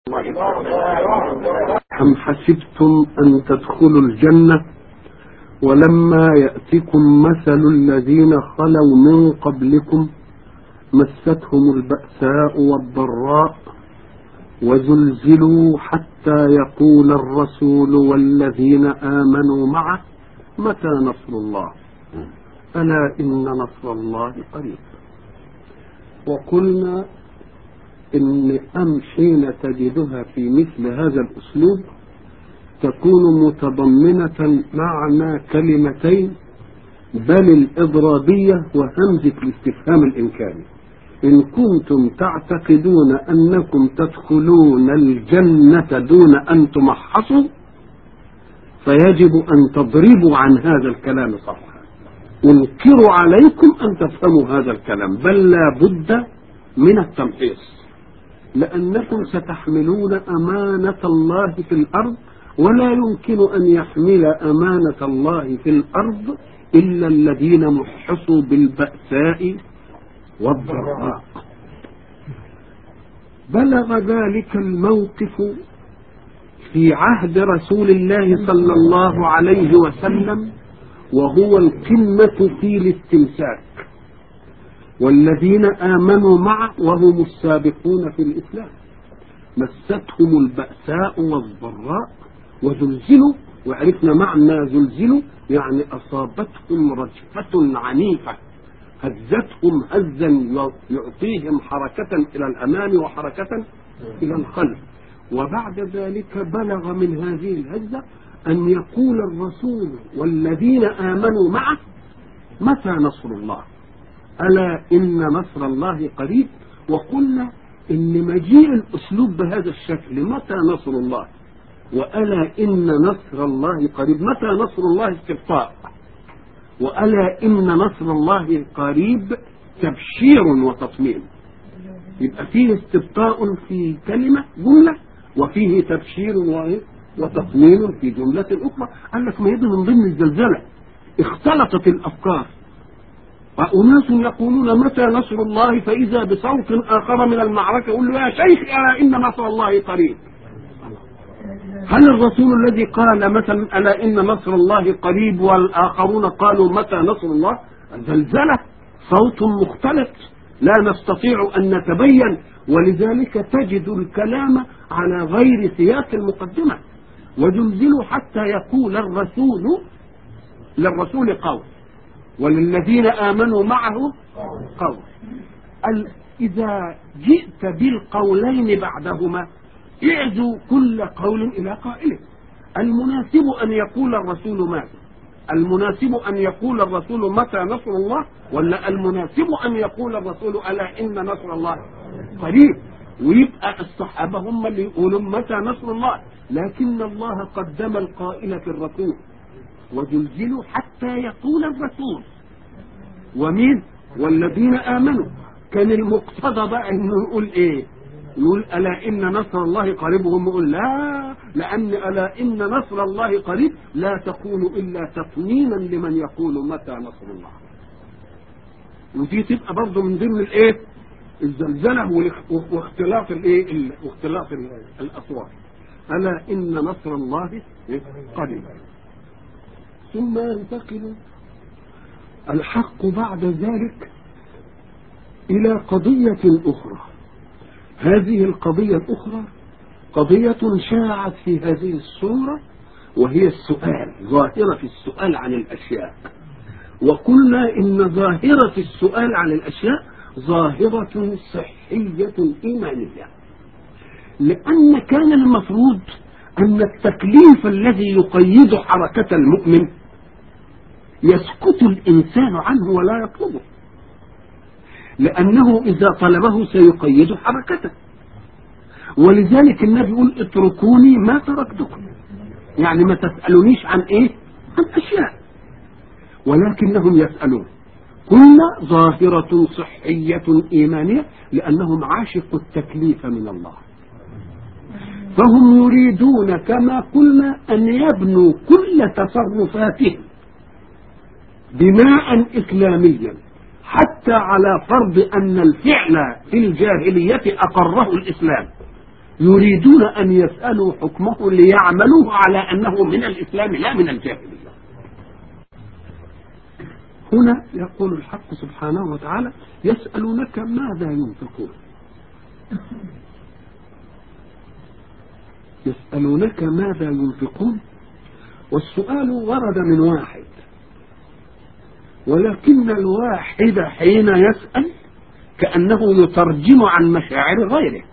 أم حسبتم أن تدخلوا الجنة ولما يأتكم مثل الذين خلوا من قبلكم مستهم البأساء والضراء وزلزلوا حتى يقول الرسول والذين آمنوا معه متى نصر الله ألا إن نصر الله قريب. وقلنا إن حين تجدها في مثل هذا الأسلوب تكون متضمنة معنى كلمتين بل الإضرابية وهمزة الاستفهام الإنكاري. إن كنتم تعتقدون أنكم تدخلون الجنة دون أن تمحصوا فيجب أن تضربوا عن هذا الكلام صفحة. أنكر عليكم أن تفهموا هذا الكلام، بل لا بد من التمحيص، لأنكم ستحملون أمانة الله في الأرض، ولا يمكن أن يحمل أمانة الله في الأرض إلا الذين محصوا بالبأساء والضراء. بلغ ذلك الموقف في عهد رسول الله صلى الله عليه وسلم وهو القمة في الاستمساك، والذين آمنوا معه وهم السابقون في الإسلام مستهم البأساء والضراء وزلزلوا. وعرفنا معنى زلزلوا يعني أصابتهم رجفة عنيفة هزتهم هزا يعطيهم حركة إلى الأمام وحركة إلى الخلف. وبعد ذلك بلغ من هذه الهزة أن يقول الرسول والذين آمنوا معه متى نصر الله ألا إن نصر الله قريب. وقلنا إن مجيء الأسلوب بهذا الشكل متى نصر الله وألا إن نصر الله قريب، متى نصر الله استبطاء وألا إن نصر الله قريب تبشير وتطمين. يبقى فيه استبطاء في كلمة جملة وفيه تبشير وتطمين في جملة أخرى. قال لك ما يدل من ضمن الزلزلة اختلطت الأفكار، وأناس يقولون متى نصر الله فإذا بصوت آخر من المعركة يقول له يا شيخ ألا إن نصر الله قريب. هل الرسول الذي قال مثلا ألا إن نصر الله قريب والآخرون قالوا متى نصر الله؟ زلزلة، صوت مختلط لا نستطيع أن نتبين، ولذلك تجد الكلام على غير سياق المقدمة. وزلزلوا حتى يقول الرسول للرسول قول وللذين آمنوا معه قول. إذا جئت بالقولين بعدهما اعزوا كل قول إلى قائله. المناسب أن يقول الرسول ماذا؟ المناسب أن يقول الرسول متى نصر الله، ولا المناسب أن يقول الرسول ألا إن نصر الله قريب؟ ويبقى الصحابة هم اللي يقولوا متى نصر الله، لكن الله قدم القائل في الرسول وزلزلوا حتى يقول الرسول ومين والذين آمنوا. كان المقتضى بقى انه يقول ايه؟ يقول ألا إن نصر الله قريب، وهم يقول لا، لأن ألا إن نصر الله قريب لا تكون إلا تطمينا لمن يقول متى نصر الله. ودي تبقى برضه من ضمن الايه؟ الزلزلة واختلاف الايه؟ واختلاف الأصوات. ألا إن نصر الله قريب. ثم ينتقل الحق بعد ذلك إلى قضية أخرى. هذه القضية الأخرى قضية شاعت في هذه السورة، وهي السؤال، ظاهرة السؤال عن الأشياء. وقلنا إن ظاهرة السؤال عن الأشياء ظاهرة صحية إيمانية، لأن كان المفروض أن التكليف الذي يقيد حركة المؤمن يسكت الإنسان عنه ولا يطلبه، لأنه إذا طلبه سيقيد حركته. ولذلك النبي يقول اتركوني ما تركتكم، يعني ما تسألونيش عن إيه؟ عن أشياء، ولكنهم يسألون. قلنا ظاهرة صحية إيمانية لأنهم عاشقوا التكليف من الله، فهم يريدون كما قلنا أن يبنوا كل تصرفاتهم بناء إسلاميا، حتى على فرض أن الفعل في الجاهلية أقره الإسلام، يريدون أن يسألوا حكمه ليعملوه على أنه من الإسلام لا من الجاهلية. هنا يقول الحق سبحانه وتعالى يسألونك ماذا ينفقون، يسألونك ماذا ينفقون، والسؤال ورد من واحد، ولكن الواحد حين يسأل كأنه يترجم عن مشاعر غيره،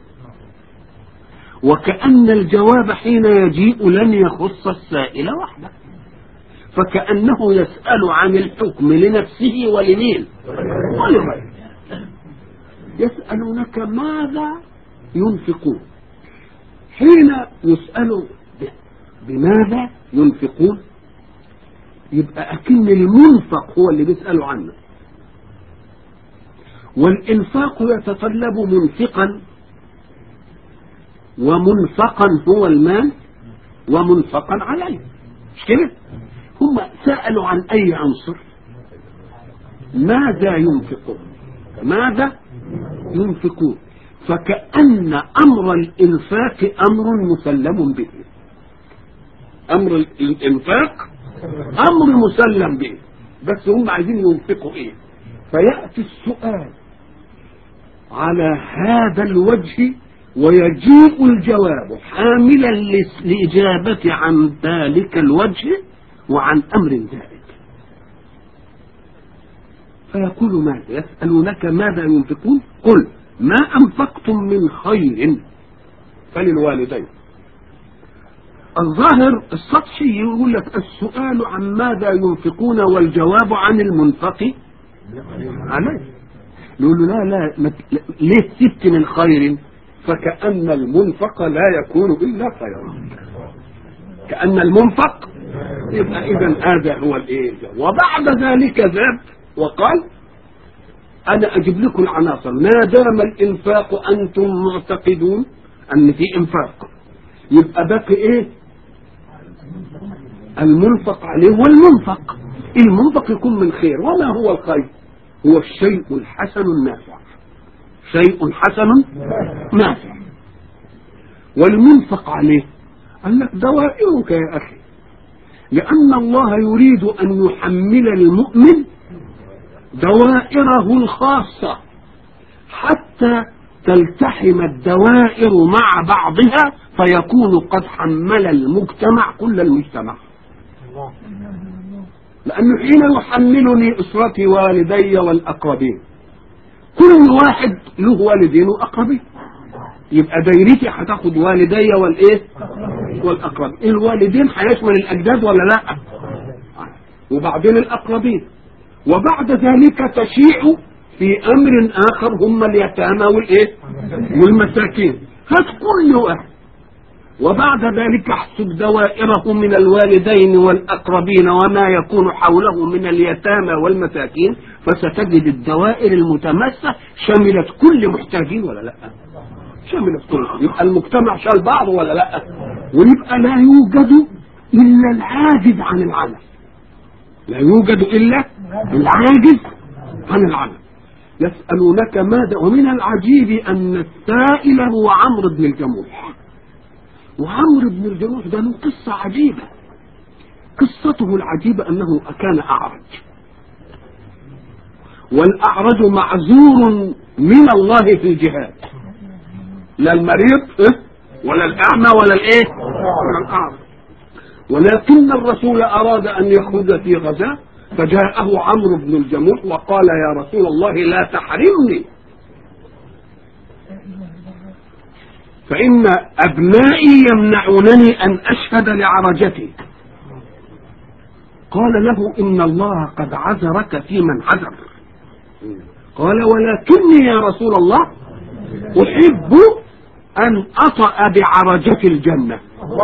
وكأن الجواب حين يجيء لن يخص السائل وحده، فكأنه يسأل عن الحكم لنفسه ولمين ولغيره. يسألونك ماذا ينفقون، حين يسألوا بماذا ينفقون يبقى أكن المنفق هو اللي بيسألوا عنه، والإنفاق يتطلب منفقا، ومنفقا هو المال ومنفقا عليه، مش كده؟ هم سألوا عن أي عنصر؟ ماذا ينفقون، ماذا ينفقون، فكأن أمر الإنفاق أمر مسلم به، أمر الإنفاق أمر مسلم به، بس هم عايزين ينفقوا إيه؟ فيأتي السؤال على هذا الوجه ويجيء الجواب حاملا للإجابة عن ذلك الوجه وعن أمر ذلك. فيقول ماذا؟ يسألونك ماذا ينفقون قل ما أنفقتم من خير فللوالدين. الظاهر السطحي يقول لك السؤال عن ماذا ينفقون والجواب عن المنفق عليه، نقول له لا ليه سبت من خير؟ فكأن المنفق لا يكون إلا خيرا، كأن المنفق يبقى إذن هذا هو الإيه. وبعد ذلك ذهب وقال أنا أجيب لكم العناصر، ما دام الإنفاق أنتم معتقدون أن في إنفاق يبقى باقي إيه؟ المنفق عليه والمنفق. المنفق يكون من خير، وما هو الخير؟ هو الشيء الحسن النافع، شيء حسن نافع. والمنفق عليه قال لك دوائرك يا أخي، لأن الله يريد أن يحمل المؤمن دوائره الخاصة حتى تلتحم الدوائر مع بعضها فيكون قد حمل المجتمع كل المجتمع. لأنه حين يحملني أسرتي والدي والأقربين، كل واحد له والدين وأقربين، يبقى دايرتي هتاخد والدي والإيه والأقربين. الوالدين هيشمل الأجداد ولا لا؟ وبعدين الأقربين، وبعد ذلك تشيع في أمر آخر هم اليتامى والإيه والمساكين، هات كل واحد، وبعد ذلك احسب دوائره من الوالدين والأقربين وما يكون حوله من اليتامى والمساكين، فستجد الدوائر المتمسة شملت كل محتاجين ولا لا؟ شملت كل. يبقى المجتمع شال بعض ولا لا؟ ويبقى لا يوجد إلا العاجز عن العمل، لا يوجد إلا العاجز عن العمل. يسألونك ماذا، ومن العجيب أن السائل هو عمرو بن الجموح، وعمرو بن الجموح ده له قصة عجيبة. قصته العجيبة أنه كان أعرج، والأعرج معذور من الله في الجهاد، لا المريض ولا الأعمى ولا الإيه ولا الأعرج. ولكن الرسول أراد أن يخرج في غزاة، فجاءه عمرو بن الجموح وقال يا رسول الله لا تحرمني، فإن أبنائي يمنعونني أن أشهد لعرجتي. قال له إن الله قد عذرك في من عذر. قال ولكني يا رسول الله أحب أن أطأ بعرجة الجنة،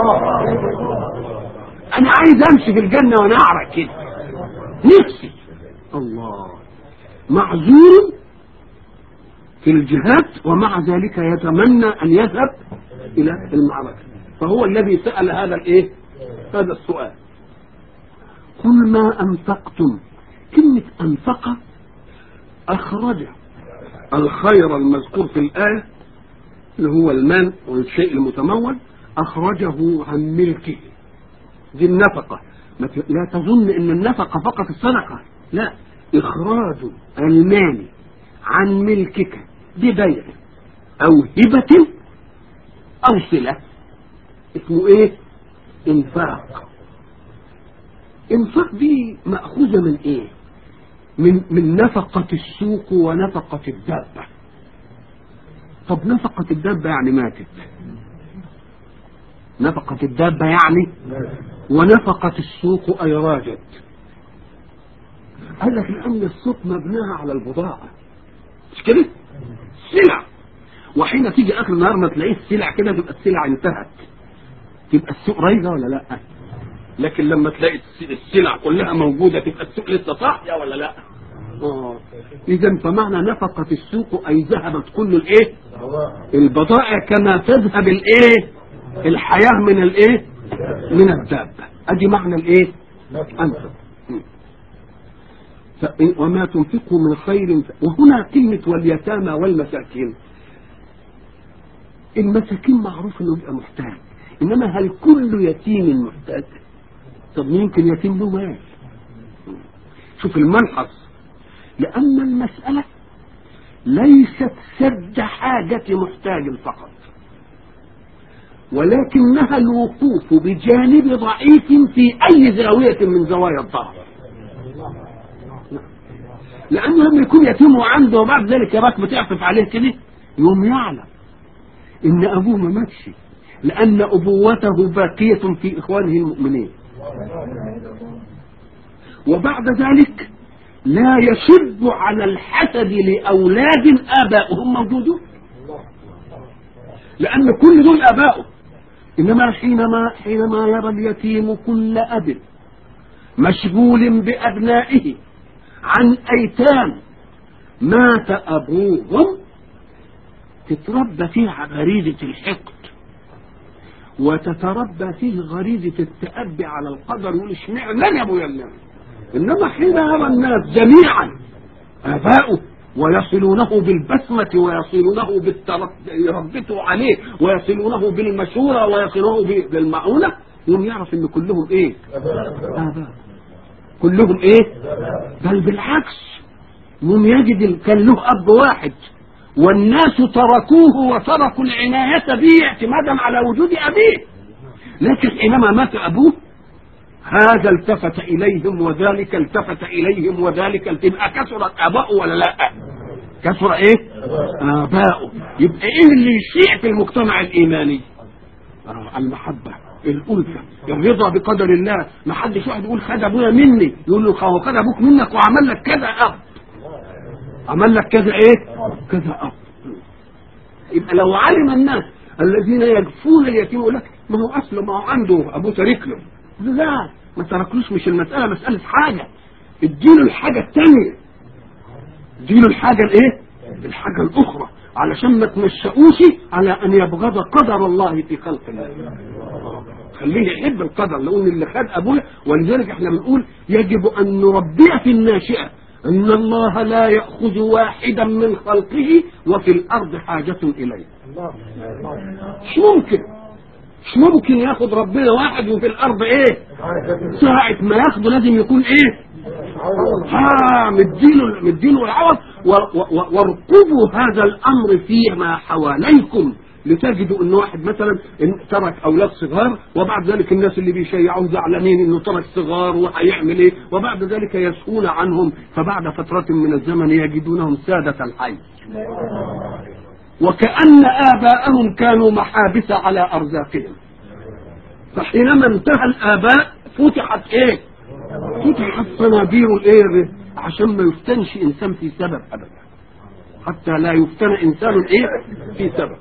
أنا عايز أمشي في الجنة وأنا أعرج كده نفسي. الله، معذور في الجهاد ومع ذلك يتمنى أن يذهب إلى المعركة، فهو الذي سأل هذا الإيه؟ هذا السؤال. قل ما أنفقتم، كلمة أنفق أخرج الخير المذكور في الآية اللي هو المال والشيء المتمول أخرجه عن ملكه. دي النفقة. لا تظن ان النفقة فقط الصدقة، لا، إخراج المال عن ملكك ببيع أو هبة أو صلة اسمه إيه؟ إنفاق. إنفاق دي مأخوذة من إيه؟ من نفقة السوق ونفقة الدابة. طب نفقة الدابة يعني ماتت، نفقة الدابة يعني، ونفقة السوق أي راجت. قال لك لأن السوق مبناها على البضاعة، مش كده؟ سلع، وحين تيجي آخر النهار ما تلاقيه السلع كده تبقى السلع انتهت، تبقى السوق رايجة ولا لا؟ لكن لما تلاقي السلع كلها موجودة تبقى السوق لسه صاحية ولا لا؟ إذا فمعنى نفقة السوق أي ذهبت كل الإيه؟ البضائع كما تذهب الإيه؟ الحياة من الإيه؟ من الدابة. أدي معنى الإيه؟ أنفق. وما تنفقوا من خير. وهنا كلمة واليتامى والمساكين. المساكين معروف انه يبقى محتاج، انما هل كل يتيم محتاج؟ طب ممكن يتيم له مال. شوف الملحظ، لان المسألة ليست سد حاجة محتاج فقط، ولكنها الوقوف بجانب ضعيف في اي زاوية من زوايا الضعف. لانه لما يكون يتيم وعنده وبعد ذلك يراك بتعطف عليه كده، يوم يعلم ان ابوه ما ماتش، لان ابوته باقية في اخوانه المؤمنين، وبعد ذلك لا يشب على الحسد لاولاد ابائهم موجودون، لان كل دول ابائه. انما حينما يرى اليتيم كل اب مشغول بابنائه عن ايتام مات ابوهم، تتربى فيها غريزة الحقد، وتتربى فيه غريزة التأبي على القدر، يقول اشمعنى يا ابويا اللي. انما حين يرى الناس جميعا اباؤه ويصلونه بالبسمة ويصلونه يربطوا عليه ويصلونه بالمشورة ويصلونه بالمعونة، يوم يعرف ان كلهم ايه؟ اباء. كلهم ايه؟ بل بالعكس، يوم يجد كان له اب واحد والناس تركوه وتركوا العناية به اعتمادا على وجود أبيه، لكن حينما مات أبوه هذا التفت إليهم وذلك التفت إليهم وذلك يبقى كثرت آباؤه ولا لا؟ كثر إيه؟ آباؤه. يبقى إيه اللي يشيع في المجتمع الإيماني؟ المحبة، الألفة، الرضا بقدر الله. ما حدش واحد يقول خد أبويا مني، يقول له هو خد أبوك منك وعمل لك كذا أب، عمل لك كذا ايه؟ كذا اب. يبقى لو علم الناس الذين يجفون اليتيم يقول لك ما هو اصله ما هو عنده ابوه تارك له، لا ما تركلوش، مش المساله مساله حاجه، اديله الحاجه الثانيه، اديله الحاجه الايه؟ الحاجه الاخرى، علشان ما تنشأوش على ان يبغض قدر الله في خلق الله. خليه يحب القدر، لان اللي خد ابوه. ولذلك احنا بنقول يجب ان نربيه في الناشئه ان الله لا يأخذ واحدا من خلقه وفي الارض حاجة اليه. مش ممكن ياخد ربنا واحد وفي الارض ايه؟ ساعة ما ياخده لازم يكون ايه؟ مدينه العوض. وارقبوا هذا الامر فيما حواليكم، لتجدوا ان واحد مثلا ترك اولاد صغار، وبعد ذلك الناس اللي بيشيعون زعلانين انه ترك صغار وهيعمل ايه، وبعد ذلك يسهون عنهم، فبعد فترة من الزمن يجدونهم سادة الحي، وكأن آباءهم كانوا محابس على أرزاقهم. فحينما انتهى الآباء فتحت ايه؟ فتحت صنادير الايه؟ عشان ما يفتنش انسان في سبب ابدا، حتى لا يفتن انسان ايه؟ في سبب.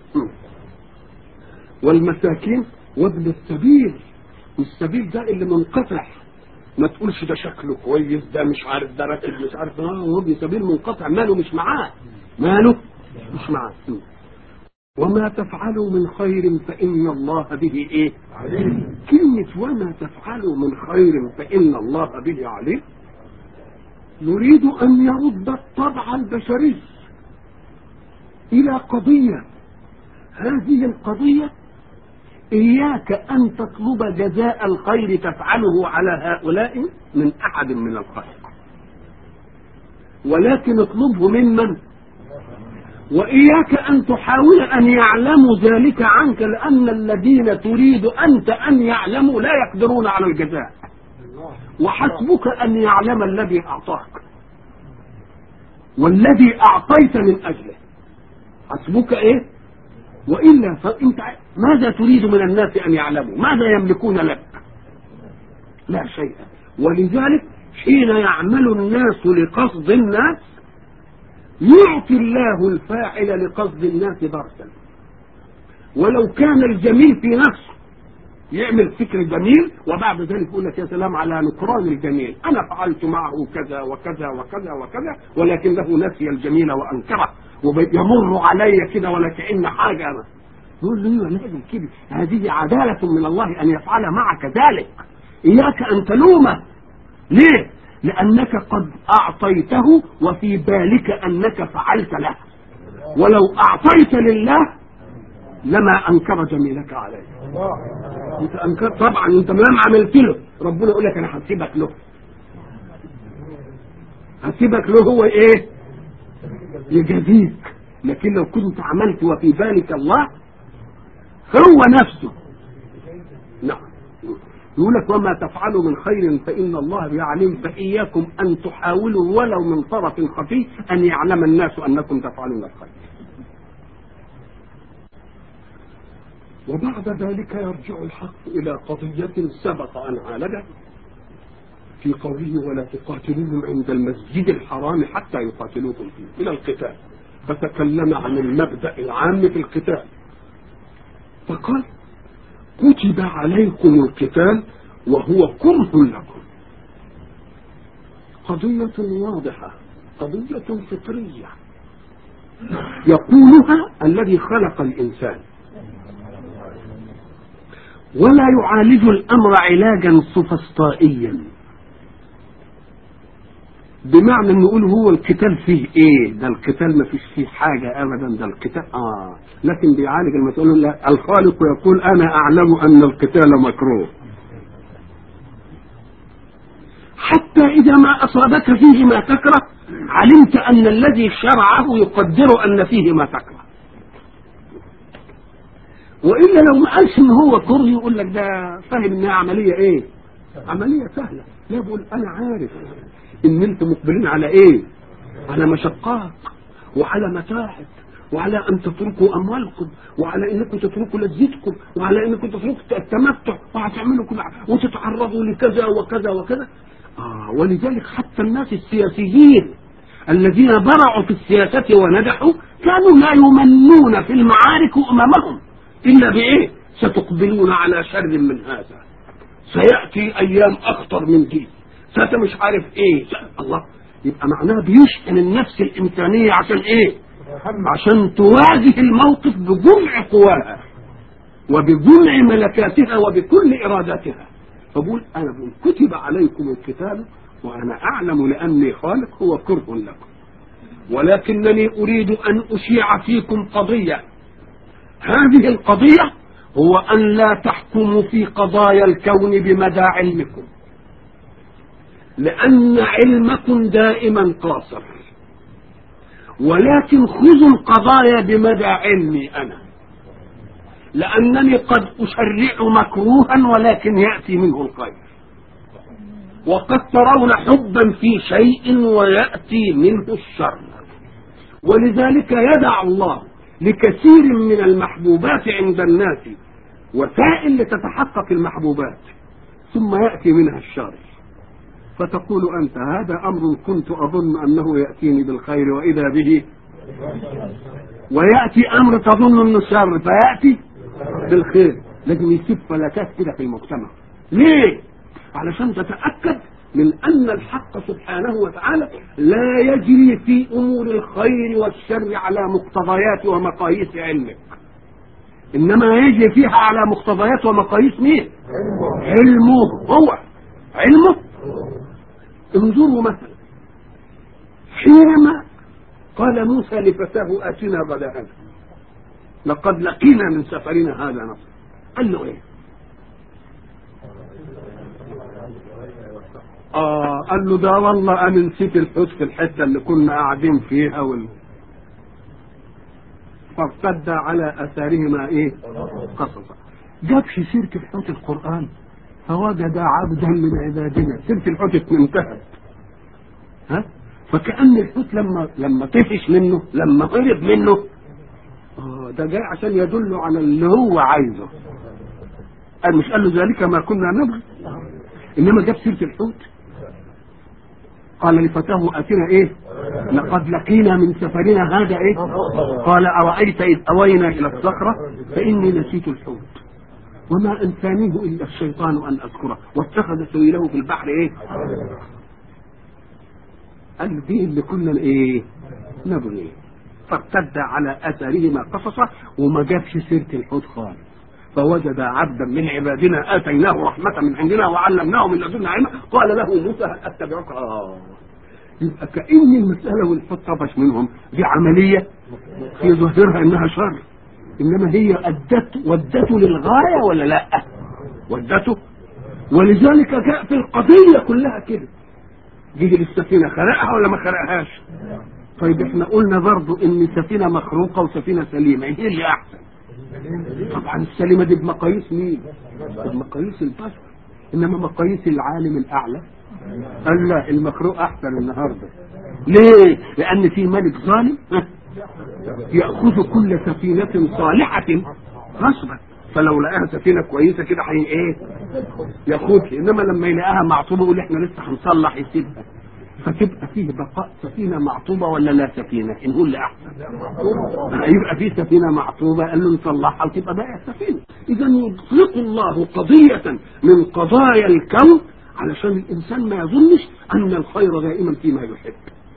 والمساكين وابن السبيل. والسبيل ده اللي منقطع، ما تقولش ده شكله كويس، ده مش عارف، ده راكب مش عارف، هو ابن سبيل منقطع، ماله مش معاه، ماله مش معاه. وما تفعلوا من خير فإن الله به ايه؟ عليم. كلمة وما تفعلوا من خير فإن الله به عليم نريد أن يرد الطبع البشري إلى قضية هذه القضية إياك أن تطلب جزاء الخير تفعله على هؤلاء من أحد من الخلق، ولكن اطلبه ممن، وإياك أن تحاول أن يعلموا ذلك عنك، لأن الذين تريد أنت أن يعلموا لا يقدرون على الجزاء، وحسبك أن يعلم الذي أعطاك والذي أعطيت من أجله، حسبك إيه؟ وإلا فأنت ماذا تريد من الناس أن يعلموا؟ ماذا يملكون لك؟ لا شيء. ولذلك حين يعمل الناس لقصد الناس يعطي الله الفاعل لقصد الناس درسا، ولو كان الجميل في نفسه يعمل فكر جميل وبعد ذلك يقول لك يا سلام على نكران الجميل، أنا فعلت معه كذا وكذا وكذا وكذا، ولكنه نسي الجميل وأنكره ويمر علي كده ولا كأن حاجة. أنا يقول له لازم كده، هذه عدالة من الله أن يفعل معك ذلك، إياك أن تلومه. ليه؟ لأنك قد أعطيته وفي بالك أنك فعلت له، ولو أعطيت لله لما أنكر جميلك عليه. أنت أنكر طبعا، أنت ما عملت له، ربنا يقول لك أنا هسيبك له، هسيبك له هو إيه؟ يجازيك. لكن لو كنت عملت وفي بالك الله هو نفسه. نعم، يقول لك وما تفعلوا من خير فإن الله بيعلم، فإياكم أن تحاولوا ولو من طرف خفي أن يعلم الناس أنكم تفعلون الخير. وبعد ذلك يرجع الحق إلى قضية سبق أن عالجها في قوله ولا تقاتلوهم عند المسجد الحرام حتى يقاتلوكم فيه إلى القتال، فتكلم عن المبدأ العام في القتال فقال كتب عليكم القتال وهو كره لكم. قضية واضحة، قضية فطرية يقولها الذي خلق الإنسان، ولا يعالج الأمر علاجا سفسطائيا بمعنى أن نقول هو القتال فيه إيه، ده القتال ما فيش فيه حاجة أبدا، ده القتال لكن بيعالج المسؤول. لا، الخالق يقول أنا أعلم أن القتال مكروه، حتى إذا ما أصابك فيه ما تكره علمت أن الذي شرعه يقدر أن فيه ما تكره. وإلا لو ما قالش إن هو كره يقول لك ده فاهم إنها عملية إيه؟ عملية سهلة. لا، بقول أنا عارف إن أنتم مقبلين على إيه؟ على مشقات وعلى متاعب وعلى أن تتركوا أموالكم وعلى أنكم تتركوا لذتكم وعلى أنكم تتركوا التمتع وهتعملوا كل وتتعرضوا لكذا وكذا وكذا. ولذلك حتى الناس السياسيين الذين برعوا في السياسة ونجحوا كانوا لا يمنون في المعارك أمامهم إلا بإيه؟ ستقبلون على شر من هذا، سيأتي أيام أخطر من دي، مش عارف إيه. الله، يبقى معناه بيشحن النفس الإمكانية عشان إيه؟ عشان تواجه الموقف بجمع قواها وبجمع ملكاتها وبكل إراداتها. فبقول أنا بقول كتب عليكم القتال وأنا أعلم لأني خالق هو كره لكم، ولكنني أريد أن أشيع فيكم قضية. هذه القضية هو أن لا تحكموا في قضايا الكون بمدى علمكم، لأن علمكم دائما قاصر، ولكن خذوا القضايا بمدى علمي أنا، لأنني قد أشرع مكروها ولكن يأتي منه الخير، وقد ترون حبا في شيء ويأتي منه الشر. ولذلك يدع الله لكثير من المحبوبات عند الناس وسائل لتتحقق المحبوبات ثم يأتي منها الشر، فتقول أنت هذا أمر كنت أظن أنه يأتيني بالخير وإذا به، ويأتي أمر تظن أنه شر فيأتي بالخير. لازم يسيب فلاتات كده في المجتمع. ليه؟ علشان تتأكد من أن الحق سبحانه وتعالى لا يجري في أمور الخير والشر على مقتضيات ومقاييس علمك، إنما يجري فيها على مقتضيات ومقاييس مين؟ علمه هو، علمه. انظروا مثلا حينما قال موسى لفتاه آتنا غداءنا، لقد لقينا من سفرنا هذا نصر. قال له ايه؟ قال له ده والله انا نسيت الحوت في الحته اللي كنا قاعدين فيها فارتد على اثارهما ايه؟ قصصا. جابش سيره الحوت القران، فوجد عبدا من عبادنا. سيره الحوت انتهت. فكأن الحوت لما طفش منه، لما هرب منه، ده جاي عشان يدل على اللي هو عايزه. قال مش قال له ذلك ما كنا نبغي، انما جاب سيره الحوت. قال لفتاه اتنا ايه؟ لقد لقينا من سفرنا هذا ايه؟ قال ارايت اذ اوينا الى الصخره فاني نسيت الحوت وما انسانيه الا الشيطان ان اذكره واتخذ سبيله في البحر ايه؟ قال دي اللي كنا ايه؟ نبغي. فارتد على اثارهما قصصا، وما جابش سيره الحوت خالص. فوجد عبدا من عبادنا اتيناه رحمه من عندنا وعلمناه من لدنا علما قال له موسى هل اتبعك. يبقى كأن المساله والحوت طفش منهم دي عمليه في ظاهرها انها شر، انما هي ودته للغايه ولا لا؟ ودته. ولذلك جاء في القضيه كلها كده. جه السفينه خلقها ولا ما خلقهاش؟ طيب احنا قلنا برضو ان سفينه مخروقه وسفينه سليمه، ايه اللي احسن؟ طبعا السليمه دي بمقاييس مين؟ بمقاييس البشر. انما مقاييس العالم الاعلى قال لا، المخروق احسن النهارده. ليه؟ لان في ملك ظالم ياخذ كل سفينه صالحه غصبا، فلو لقاها سفينه كويسه كده هي ايه؟ ياخدها. انما لما يلاقيها معطوبه يقول احنا لسه هنصلح يسيبها. فتبقى فيه بقاء سفينه معطوبه ولا لا سفينه؟ نقول لا احسن. يبقى فيه سفينه معطوبه قال له نصلحها وتبقى بقى سفينه. اذا يطلق الله قضيه من قضايا الكون علشان الانسان ما يظنش ان الخير دائما فيما يحب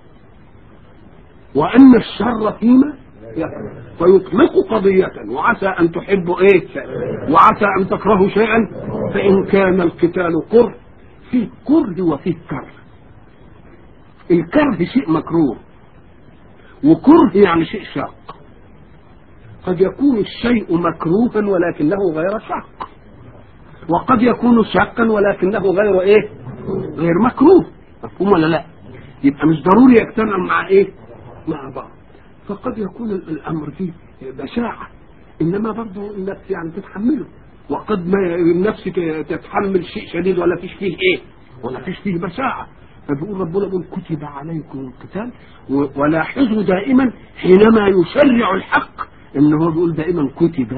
وان الشر فيما يكره. فيطلق قضيه وعسى ان تحبوا ايه وعسى ان تكرهوا شيئا فان كان القتال كره، فيه كره وفيه كره. الكره شيء مكروه وكره يعني شيء شاق. قد يكون الشيء مكروها ولكنه غير شاق، وقد يكون شاقا ولكنه غير ايه؟ غير مكروه. مفهوم ولا لا؟ يبقى مش ضروري يجتمع مع ايه؟ مع بعض. فقد يكون الامر فيه بشاعة انما برضه النفس يعني تتحمله، وقد ما النفس تتحمل شيء شديد ولا فيش فيه ايه؟ ولا فيش فيه بشاعة. فبيقول ربنا بيقول كتب عليكم القتال. ولاحظوا دائما حينما يشرع الحق ان هو بيقول دائما كتب،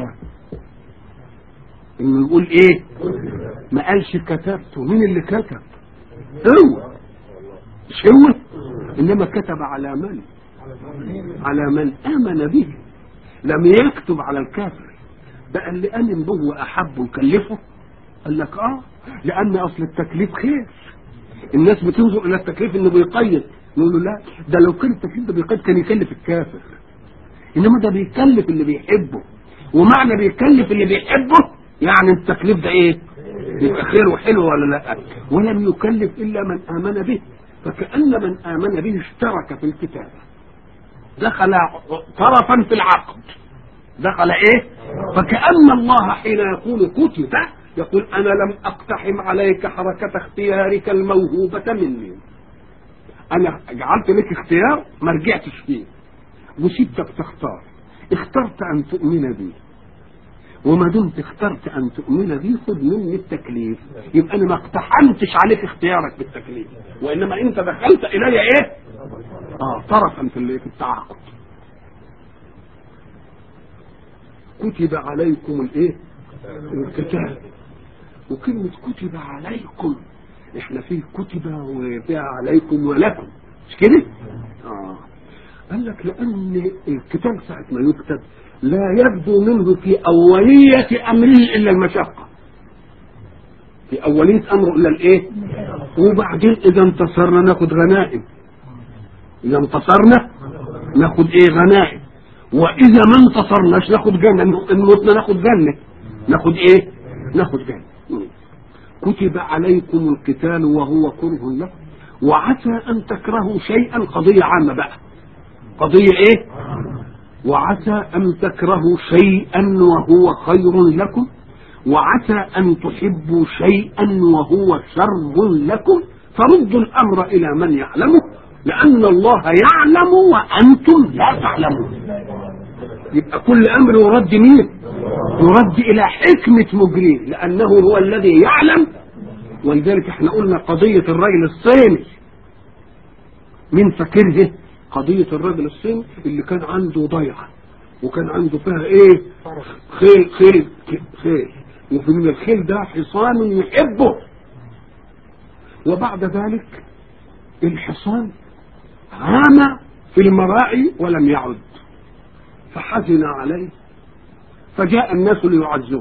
انه يقول ايه؟ ما قالش كتبت. مين اللي كتب؟ هو، مش هو؟ انما كتب على من؟ على من امن به. لم يكتب على الكافر. بقى اللي امن به واحبه يكلفه. قال لك لان اصل التكليف خير. الناس بتنظر الى التكليف انه بيقيد، نقول له لا، ده لو كان التكليف ده بيقيد كان يكلف الكافر، انما ده بيكلف اللي بيحبه. ومعنى بيكلف اللي بيحبه يعني التكليف ده ايه؟ يبقى خير وحلو ولا لا؟ ولم يكلف الا من امن به. فكأن من امن به اشترك في الكتابة، دخل طرفا في العقد، دخل ايه؟ فكأن الله حين يقول كتب يقول انا لم اقتحم عليك حركة اختيارك الموهوبة مني. انا جعلت لك اختيار ما رجعتش فيه وسيبتك تختار. اخترت ان تؤمن بي، وما دمت اخترت ان تؤمن بي خذ مني التكليف. يبقى انا ما اقتحمتش عليك اختيارك بالتكليف، وانما انت دخلت الي ايه؟ طرفا في التعاقد. كتب عليكم الايه؟ القتال. وكلمة كتب عليكم احنا فيه كتب وفيها عليكم ولكم، مش كده؟ قال لك لان الكتاب ساعة ما يكتب لا يبدو منه في اولية امره الا المشقة، في اولية امره الا الايه؟ وبعدين اذا انتصرنا ناخد غنائم، اذا انتصرنا ناخد ايه؟ غنائم. واذا ما انتصرناش ناخد جنة، ان متنا ناخد جنة، ناخد ايه؟ ناخد جنة. كتب عليكم القتال وهو كره لكم وعسى ان تكرهوا شيئا. قضية عامة بقى، قضية ايه؟ وعسى أن تكرهوا شيئا وهو خير لكم، وعسى أن تحبوا شيئا وهو شر لكم، فردوا الأمر إلى من يعلمه، لأن الله يعلم وأنتم لا تعلمون. يبقى كل أمر يرد مين؟ يرد إلى حكمة مجريه، لأنه هو الذي يعلم. ولذلك احنا قلنا قضية الرجل الصيني، من فاكره قضية الرجل الصيني اللي كان عنده ضيعة وكان عنده فيها ايه؟ خيل وفي من الخيل ده حصان يحبه، وبعد ذلك الحصان عام في المراعي ولم يعد، فحزن عليه، فجاء الناس ليعزوه،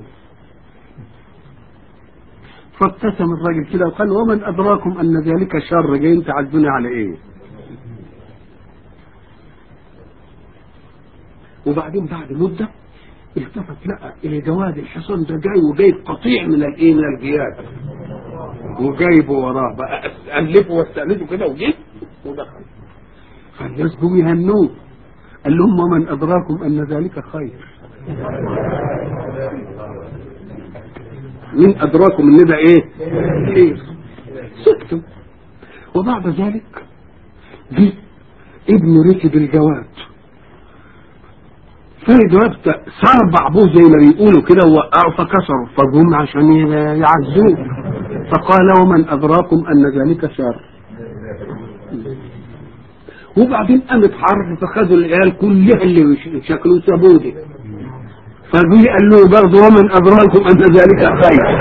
فابتسم الرجل كده وقال ومن أدراكم أن ذلك شر، جايين تعزوني على ايه؟ وبعدين بعد مدة التفت لقى إلى جواد الحصان ده جاي وجايب قطيع من الايه؟ من الجياد، وجايبه وراه بقى، ألفه واستأنسه كده وجيب ودخل. فالناس جم يهنوه، قال لهم ومن أدراكم أن ذلك خير، من أدراكم أن ده إيه؟ خير. سكتوا. وبعد ذلك جه ابن ركب الجواد، فالجواد صار بعضه زي ما بيقولوا كده ووقعوا فكسروا، فجم عشان يعزوه، فقال ومن أدراكم أن ذلك شر. وبعدين قامت حرب، فخذوا العيال كلها اللي شكلوا سابودي، فجي قال له برضه ومن أدراكم أن ذلك خير.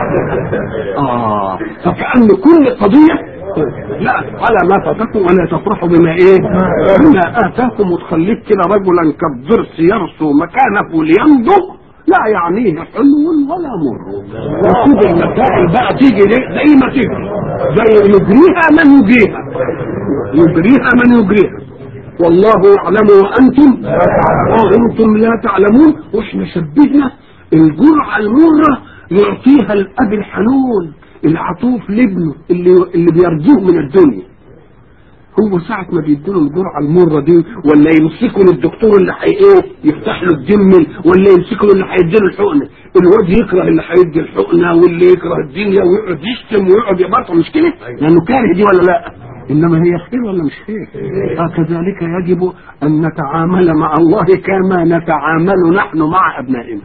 فكأن كل قضية لا على ما فاتكم ولا تفرحوا بما ايه؟ بما آتاكم، وتخليك كده رجلا كالضرس يرسو مكانه لينظر، لا يعنيه حلو ولا مر. وكل المسائل بقى تيجي زي ما تيجي، زي يجريها من يجريها، يجريها من يجريها، والله يعلم وأنتم لا تعلمون. واحنا شبهنا الجرعة المرة يعطيها الأب الحنون العطوف لابنه اللي بيرجوه من الدنيا. هو ساعة ما بيديله الجرعة المرة دي، ولا يمسكوا للدكتور اللي ايه يفتح له الدم، ولا يمسكوا اللي هيديله الحقنة، الواد يكره اللي هيدي الحقنة، واللي يكره الدنيا ويقعد يشتم ويقعد يبطل، مش كده؟ لأنه كاره دي ولا لا؟ إنما هي خير ولا مش خير؟ كذلك يجب أن نتعامل مع الله كما نتعامل نحن مع أبنائنا.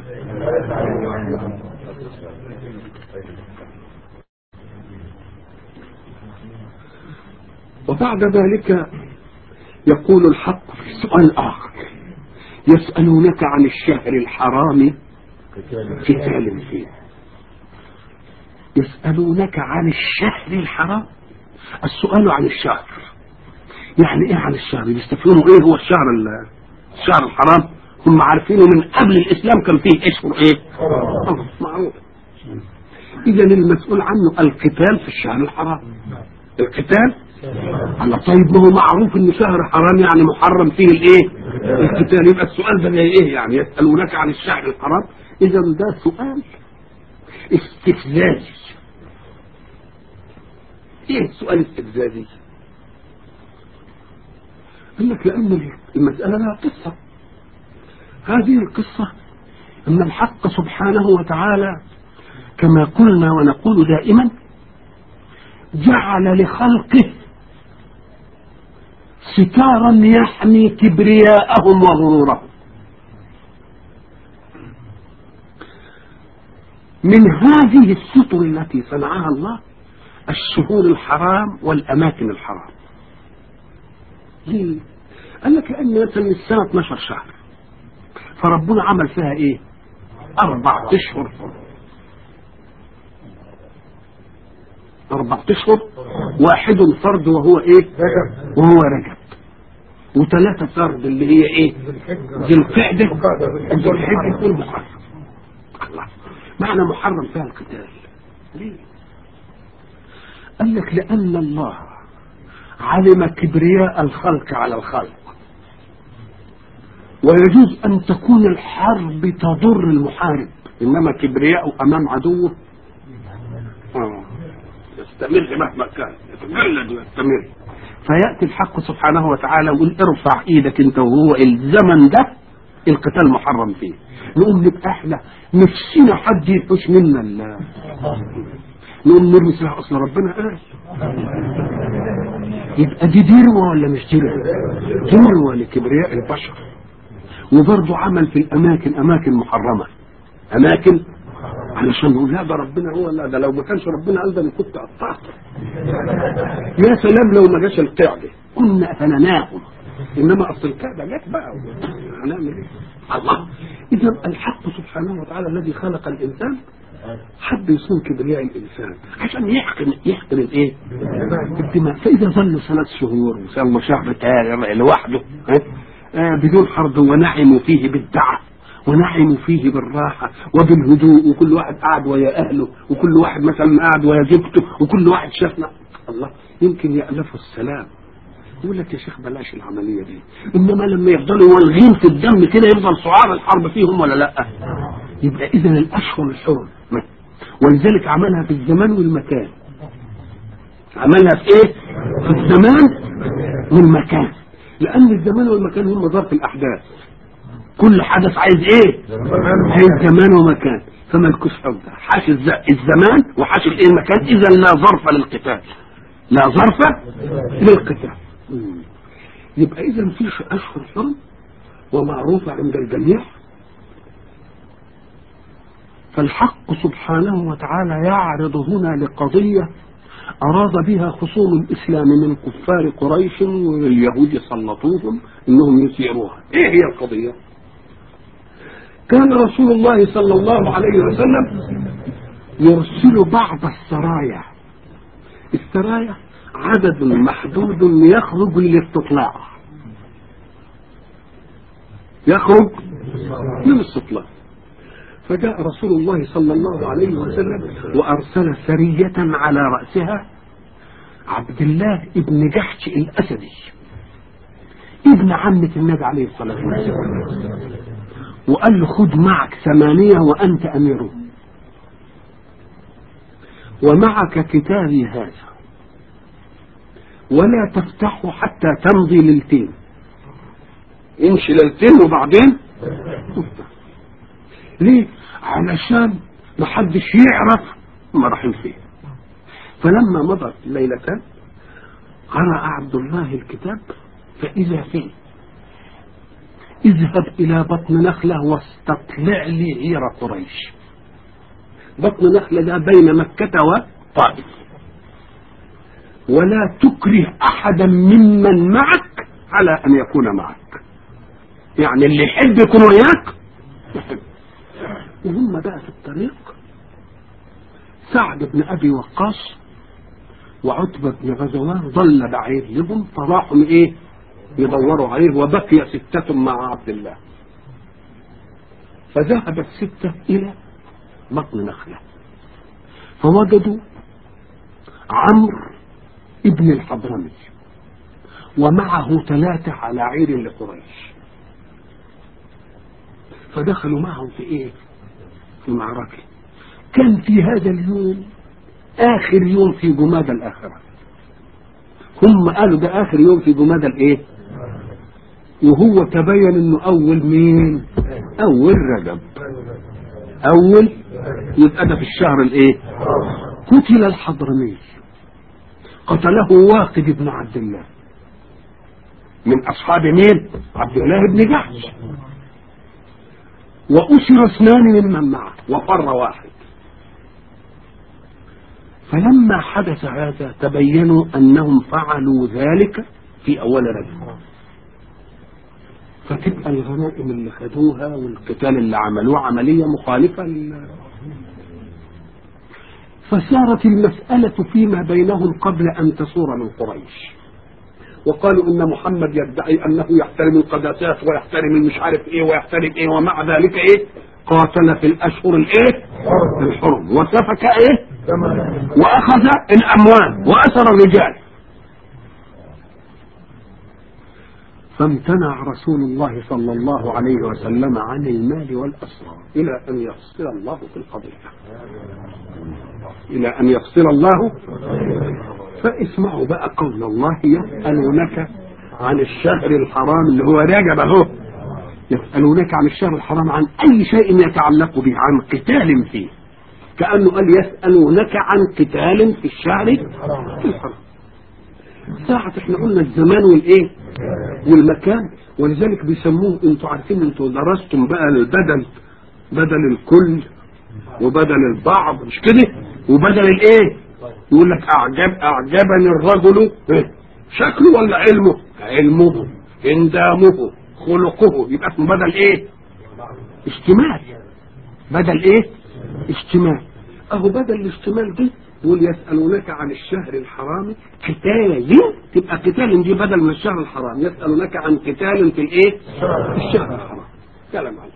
وبعد ذلك يقول الحق في سؤال آخر، يسألونك عن الشهر الحرام قتال فيه. يسألونك عن الشهر الحرام، السؤال عن الشهر يعني ايه؟ عن الشهر بيستفهموا ايه هو الشهر الحرام؟ هم عارفينه من قبل الإسلام كان فيه اشهر ايه؟ معروف. إذا المسؤول عنه القتال في الشهر الحرام، القتال. الله، طيب ما هو معروف ان شهر حرام يعني محرم فيه الايه؟ القتال. يبقى السؤال ده ايه يعني؟ يسألونك عن الشهر الحرام، اذا ده سؤال استفزازي. ايه السؤال استفزازي؟ قال لك لان المسألة لها قصة. هذه القصة ان الحق سبحانه وتعالى كما قلنا ونقول دائما جعل لخلقه ستارا يحمي كبرياءهم وغرورهم. من هذه الستر التي صنعها الله الشهور الحرام والأماكن الحرام. ليه؟ قال لك لأن مثلا السنة 12 شهر، فربنا عمل فيها ايه؟ 4 أشهر، 4 أشهر، واحد فرد وهو ايه؟ وهو رجب، و3 فرد اللي هي ايه؟ ذي القعدة وذي الحجة والمحرم. الله، معنى محرم فيها القتال. ليه؟ قال لك لأن الله علم كبرياء الخلق على الخلق، ويجوز أن تكون الحرب تضر المحارب، إنما كبرياءه أمام عدوه يستمر مهما كان، يتجلد ويستمر. فيأتي الحق سبحانه وتعالى ويقول ارفع ايدك انت وهو الزمن ده القتال محرم فيه، نقوم نبقى احنا نفسنا حد يحوش منا نقوم نرمي سلاح، اصل ربنا قال. يبقى دي دروة ولا مش دروة؟ دروة لكبرياء البشر. وبرضه عمل في الاماكن اماكن محرمة، اماكن علشان نقول لا ده ربنا هو، لا ده لو ما كانش ربنا قال ده انا كنت قطعت. يا سلام لو ما جاش القعده كنا قتلناهم، انما اصل الكعبه جت بقى هنعمل ايه؟ الله. اذا الحق سبحانه وتعالى الذي خلق الانسان حب يصون كبرياء الانسان عشان يحقن الايه؟ الدماء. فاذا ظل 3 شهور وسمى شهر تاني لوحده بدون حرب، ونعموا فيه بالدعة ونعموا فيه بالراحة وبالهدوء، وكل واحد قاعد ويا أهله، وكل واحد مثلا قاعد ويا زوجته، وكل واحد شافنا الله يمكن يألفه السلام. يقول لك يا شيخ بلاش العملية دي، إنما لما يفضلوا والغين في الدم كده يفضل سعار الحرب فيهم ولا لا؟ يبقى إذا الأشهر الحرم، ولذلك عملها في الزمان والمكان. عملها في إيه؟ في الزمان والمكان، لأن الزمان والمكان هم ظرف الأحداث. كل حدث عايز ايه؟ عايز زمان ومكان. فما الكش حوضة حاش الزمان وحاش الايه المكان. اذا لا ظرف للقتال، لا ظرف للقتال. يبقى اذا فيش اشهر حرم ومعروفة عند الجميع. فالحق سبحانه وتعالى يعرض هنا لقضية أراد بها خصوم الإسلام من كفار قريش واليهود سلطوهم إنهم يثيروها. إيه هي القضية؟ كان رسول الله صلى الله عليه وسلم يرسل بعض السرايا. السرايا عدد محدود يخرج للاستطلاع، يخرج للاستطلاع. فجاء رسول الله صلى الله عليه وسلم وأرسل سرية على رأسها عبد الله ابن جحش الأسدي ابن عمة النبي عليه الصلاة والسلام، وقال له خذ معك 8 وأنت أميره، ومعك كتابي هذا ولا تفتحه حتى تمضي 2 ليلة. امشي 2 ليلة وبعدين افتح. ليه؟ علشان محدش يعرف ما رايحين فيه. فلما مضت 2 ليلة قرأ عبد الله الكتاب فإذا فيه اذهب إلى بطن نخلة واستطلع لي عير قريش. بطن نخلة ده بين مكة وطائف، ولا تكره أحدا ممن معك على أن يكون معك، يعني اللي يحب يكون وياك يحب. وهم بقى في الطريق سعد بن أبي وقاص وعتبة بن غزوان ضل بعيد لهم، فراحوا ايه يدوروا عليه، وبقي 6 مع عبد الله. فذهب 6 إلى بطن نخلة فوجدوا عمرو ابن الحضرمي ومعه 3 على عير لقريش. فدخلوا معهم في ايه؟ في معركة. كان في هذا اليوم آخر يوم في جماد الآخرة. هم قالوا ده آخر يوم في جماد الايه؟ وهو تبين انه اول مين؟ اول رجب، اول يبقى ده في الشهر الايه؟ قتل الحضرمي، قتله واقد بن عبد الله من اصحاب مين؟ عبد الله بن جحش. وأسر 2 ممن معه وفر 1. فلما حدث هذا تبينوا أنهم فعلوا ذلك في أول رجب. فتبقى الغنائم اللي خدوها والقتال اللي عملوه عملية مخالفة فصارت المسألة فيما بينهم قبل أن تصور من قريش، وقالوا إن محمد يدعي أنه يحترم القداسات ويحترم المش عارف إيه ويحترم إيه، ومع ذلك إيه قاتل في الأشهر الإيه الحرم وسفك إيه وأخذ الأموال وأسر الرجال. فامتنع رسول الله صلى الله عليه وسلم عن المال والأسرى إلى أن يفصل الله في القضية، إلى أن يفصل الله. فاسمعوا بقى قول الله يسألونك عن الشهر الحرام اللي هو رجب اهو، يسألونك عن الشهر الحرام عن أي شيء يتعلق به، عن قتال فيه، كأنه قال يسألونك عن قتال في الشهر الحرام. ساعة احنا قلنا الزمان والايه والمكان، ولذلك بيسموه، انتوا عارفين، انتوا درستم بقى البدل، بدل الكل وبدل البعض، مش كده؟ وبدل الايه، يقول لك اعجبني الرجل شكله ولا علمه؟ علمه، اندامه، خلقه، يبقى اسمه بدل ايه؟ اشتمال. بدل ايه؟ اشتمال. اهو بدل الاشتمال دي يقول يسألونك عن الشهر الحرام قتال، تبقى قتال دي بدل من الشهر الحرام. يسألونك عن قتال في الايه؟ في الشهر الحرام. كلام عنه.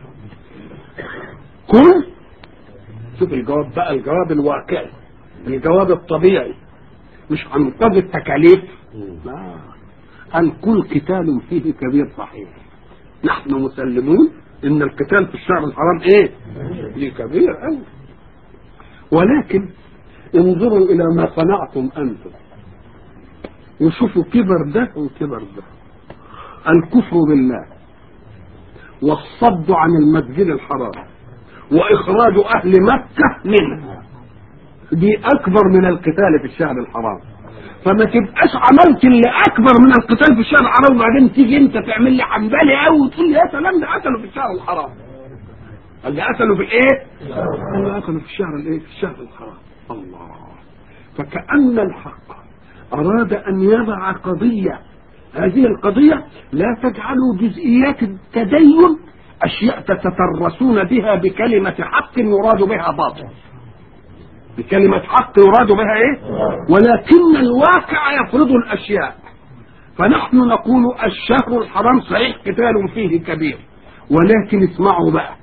كل شوف الجواب بقى، الجواب الواقعي، الجواب الطبيعي، مش عن قضية التكاليف، لا، أن كل قتال فيه كبير صحيح. نحن مسلمون ان القتال في الشهر الحرام ايه؟ ليه كبير قوي. ولكن انظروا الى ما صنعتم انتم وشوفوا كبر ده وكبر ده. الكفر بالله والصد عن المسجد الحرام واخراج اهل مكة منه، دي اكبر من القتال في الشهر الحرام. فما تبقاش عملت اللي اكبر من القتال في الشهر الحرام وبعدين تيجي انت تعمل لي حنبلي قوي وتقول لي يا سلام ده قتلوا في الشهر الحرام. اللي قتلوا في الايه؟ اللي قتلوا في الشهر الايه؟ في الشهر الحرام. الله. فكأن الحق اراد ان يضع قضية، هذه القضية لا تجعلوا جزئيات التدين اشياء تتترسون بها بكلمة حق يراد بها باطل، بكلمة حق يراد بها ايه؟ ولكن الواقع يفرض الاشياء. فنحن نقول الشهر الحرام صحيح قتال فيه كبير، ولكن اسمعوا بقى،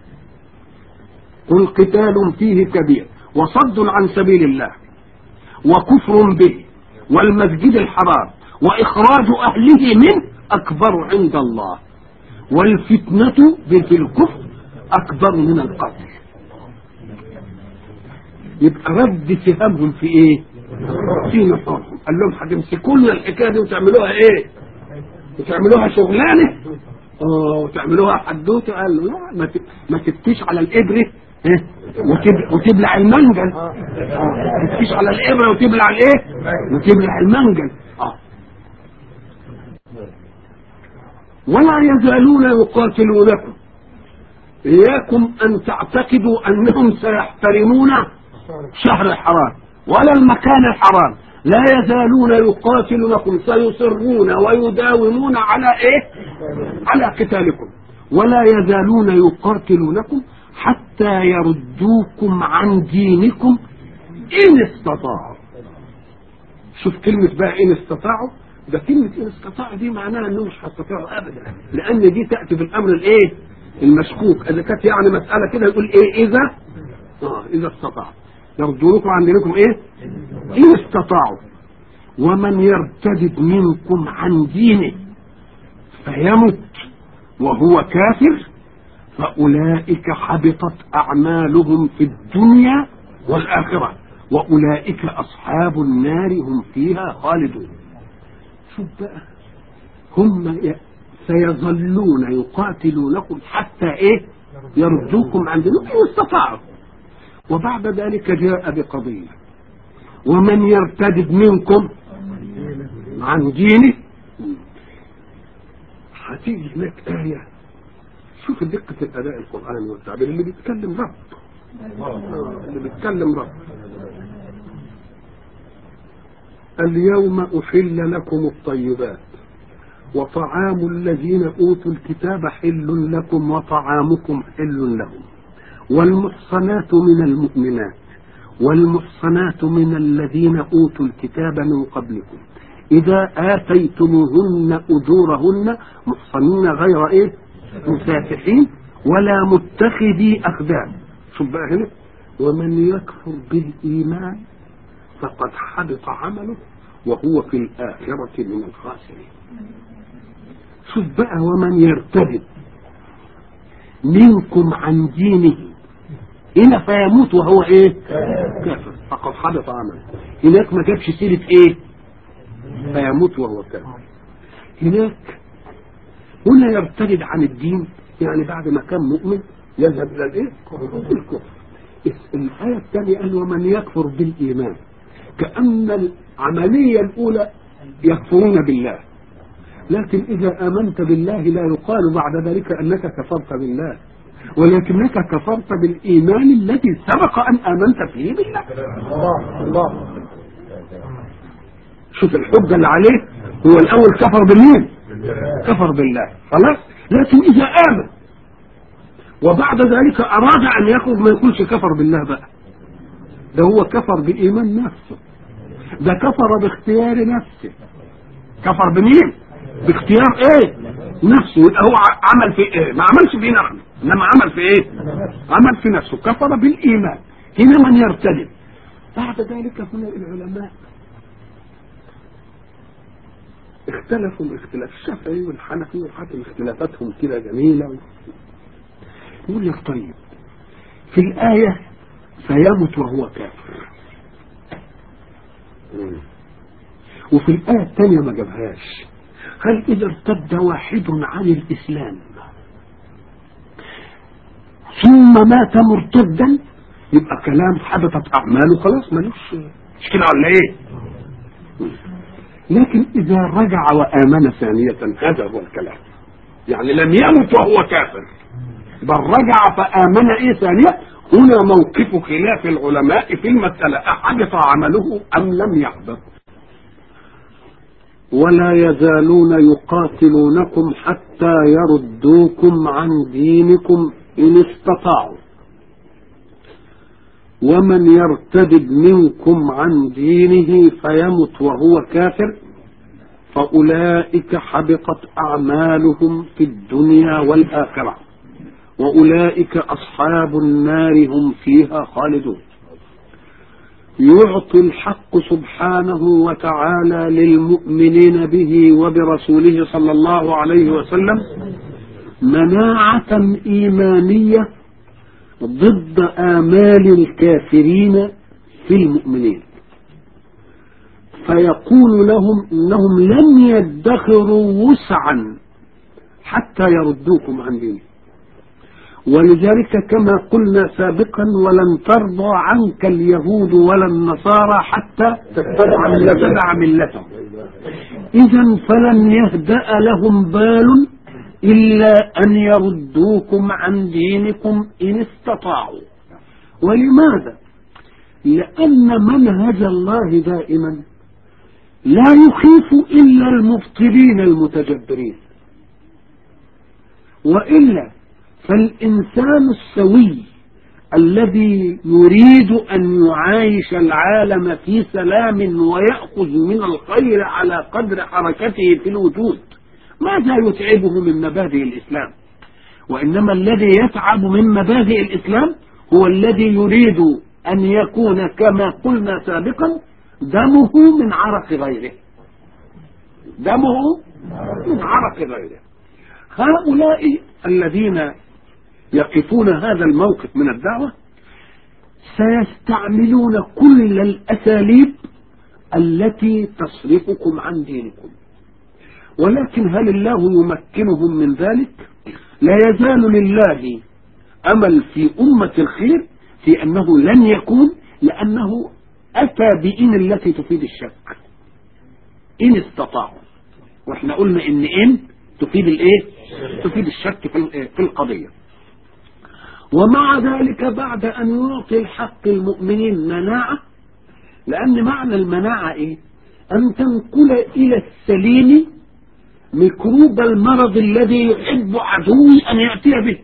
قل قتال فيه كبير وصد عن سبيل الله وكفر به والمسجد الحرام واخراج اهله منه اكبر عند الله، والفتنة في الكفر اكبر من القتل. يبقى رد سهامهم في ايه؟ في نحورهم. قال لهم هتمسكوا لنا الحكايه دي وتعملوها ايه؟ وتعملوها شغلانه؟ وتعملوها حدوته؟ قال له لا، ما تبكيش على الابره وتبلع المنجل. ما تبكيش على الابره وتبلع الايه؟ وتبلع المنجل. ولا يزالون يقاتلونكم، إياكم أن تعتقدوا أنهم سيحترمون شهر الحرام ولا المكان الحرام. لا يزالون يقاتلونكم، سيصرون ويداومون على إيه؟ على قتالكم. ولا يزالون يقاتلونكم حتى يردوكم عن دينكم إن استطاعوا. شوف كلمة بقى إن استطاعوا، ده كلمة إن استطاعوا دي معناها أنهم مش هيستطيعوا أبدا، لأن دي تأتي بالأمر الإيه؟ المشكوك. إذا كانت يعني مسألة كده يقول إيه؟ إذا استطاعوا يردونكم عن دينكم إيه؟ إن استطاعوا. ومن يرتد منكم عن دينه فيمت وهو كافر فأولئك حبطت أعمالهم في الدنيا والآخرة وأولئك أصحاب النار هم فيها خالدون. شوف بقى، هم سيظلون يقاتلونكم حتى ايه؟ يردوكم عن دينكم إن استطاعوا. وبعد ذلك جاء بقضية ومن يرتد منكم عن دينه. هتيجي هناك آية، شوف دقة الأداء القرآني والتعبير اللي بيتكلم رب، اللي بيتكلم رب. اليوم أحل لكم الطيبات وطعام الذين أوتوا الكتاب حل لكم وطعامكم حل لهم والمحصنات من المؤمنات والمحصنات من الذين أوتوا الكتاب من قبلكم إذا آتيتموهن أجورهن محصنين غير إيه؟ مسافحين ولا متخذي أخدان. شوف بقى هنا، ومن يكفر بالإيمان فقد حبط عمله وهو في الآخرة من الخاسرين. شوف بقى، ومن يرتد منكم عن دينه هنا فيموت وهو ايه؟ كافر فقد حبط عمله. هناك ما جابش سيرة ايه؟ فيموت وهو كافر. هناك هنا يرتد عن الدين يعني بعد ما كان مؤمن يذهب الى الايه؟ الكفر. الآية الثانية قال ومن يكفر بالإيمان، كأن العملية الأولى يكفرون بالله، لكن إذا آمنت بالله لا يقال بعد ذلك أنك كفرت بالله، ولكنك كفرت بالإيمان الذي سبق أن آمنت فيه بالله. الله شوف الحجة اللي عليه، هو الأول كفر بالمين؟ كفر بالله خلاص. لكن إذا آمن وبعد ذلك أراد أن يخرج ما يقولش كفر بالله بقى، ده هو كفر بإيمان نفسه، ده كفر باختيار نفسه. كفر بمين؟ باختيار ايه؟ نفسه. يبقى هو عمل في ايه؟ ما عملش في نفسه، انما عمل في ايه؟ عمل في نفسه، كفر بالإيمان. هنا من يرتد. بعد ذلك هنا العلماء اختلفوا الاختلاف، الشافعي والحنفي والحاكم اختلافاتهم كده جميلة. يقول لك طيب في الآية فيموت وهو كافر، وفي الآية الثانية ما جابهاش. هل إذا ارتد واحد عن الإسلام ثم مات مرتدا يبقى كلام حبطت أعماله خلاص ملوش مشكلة ولا إيه؟ لكن إذا رجع وآمن ثانية هذا هو الكلام، يعني لم يمت وهو كافر بل رجع فآمن إيه ثانية. هنا موقف خلاف العلماء في المسألة، أحبط عمله أم لم يحبط. ولا يزالون يقاتلونكم حتى يردوكم عن دينكم إن استطاعوا ومن يرتد منكم عن دينه فيمت وهو كافر فأولئك حبطت أعمالهم في الدنيا والآخرة وأولئك أصحاب النار هم فيها خالدون. يعطي الحق سبحانه وتعالى للمؤمنين به وبرسوله صلى الله عليه وسلم مناعة إيمانية ضد آمال الكافرين في المؤمنين، فيقول لهم إنهم لن يدخروا وسعا حتى يردوكم عن دينهم. ولذلك كما قلنا سابقا ولن ترضى عنك اليهود ولا النصارى حتى تتبع ملتهم. إذن فلن يهدأ لهم بال إلا أن يردوكم عن دينكم إن استطاعوا. ولماذا؟ لأن منهج الله دائما لا يخيف إلا المبطلين المتجبرين، وإلا فالإنسان السوي الذي يريد أن يعايش العالم في سلام ويأخذ من الخير على قدر حركته في الوجود ماذا يتعبه من مبادئ الإسلام؟ وإنما الذي يتعب من مبادئ الإسلام هو الذي يريد أن يكون كما قلنا سابقا دمه من عرق غيره، دمه من عرق غيره. هؤلاء الذين يقفون هذا الموقف من الدعوة سيستعملون كل الأساليب التي تصرفكم عن دينكم، ولكن هل الله يمكنهم من ذلك؟ لا يزال لله أمل في أمة الخير في أنه لن يكون، لأنه أتى بإن التي تفيد الشك إن استطاعوا، وإحنا قلنا إن تفيد الإيه؟ تفيد الشك في القضية. ومع ذلك بعد أن يعطي الحق المؤمنين مناعة، لأن معنى المناعة إيه؟ أن تنقل إلى السليم ميكروب المرض الذي يحب عدوي أن يأتي به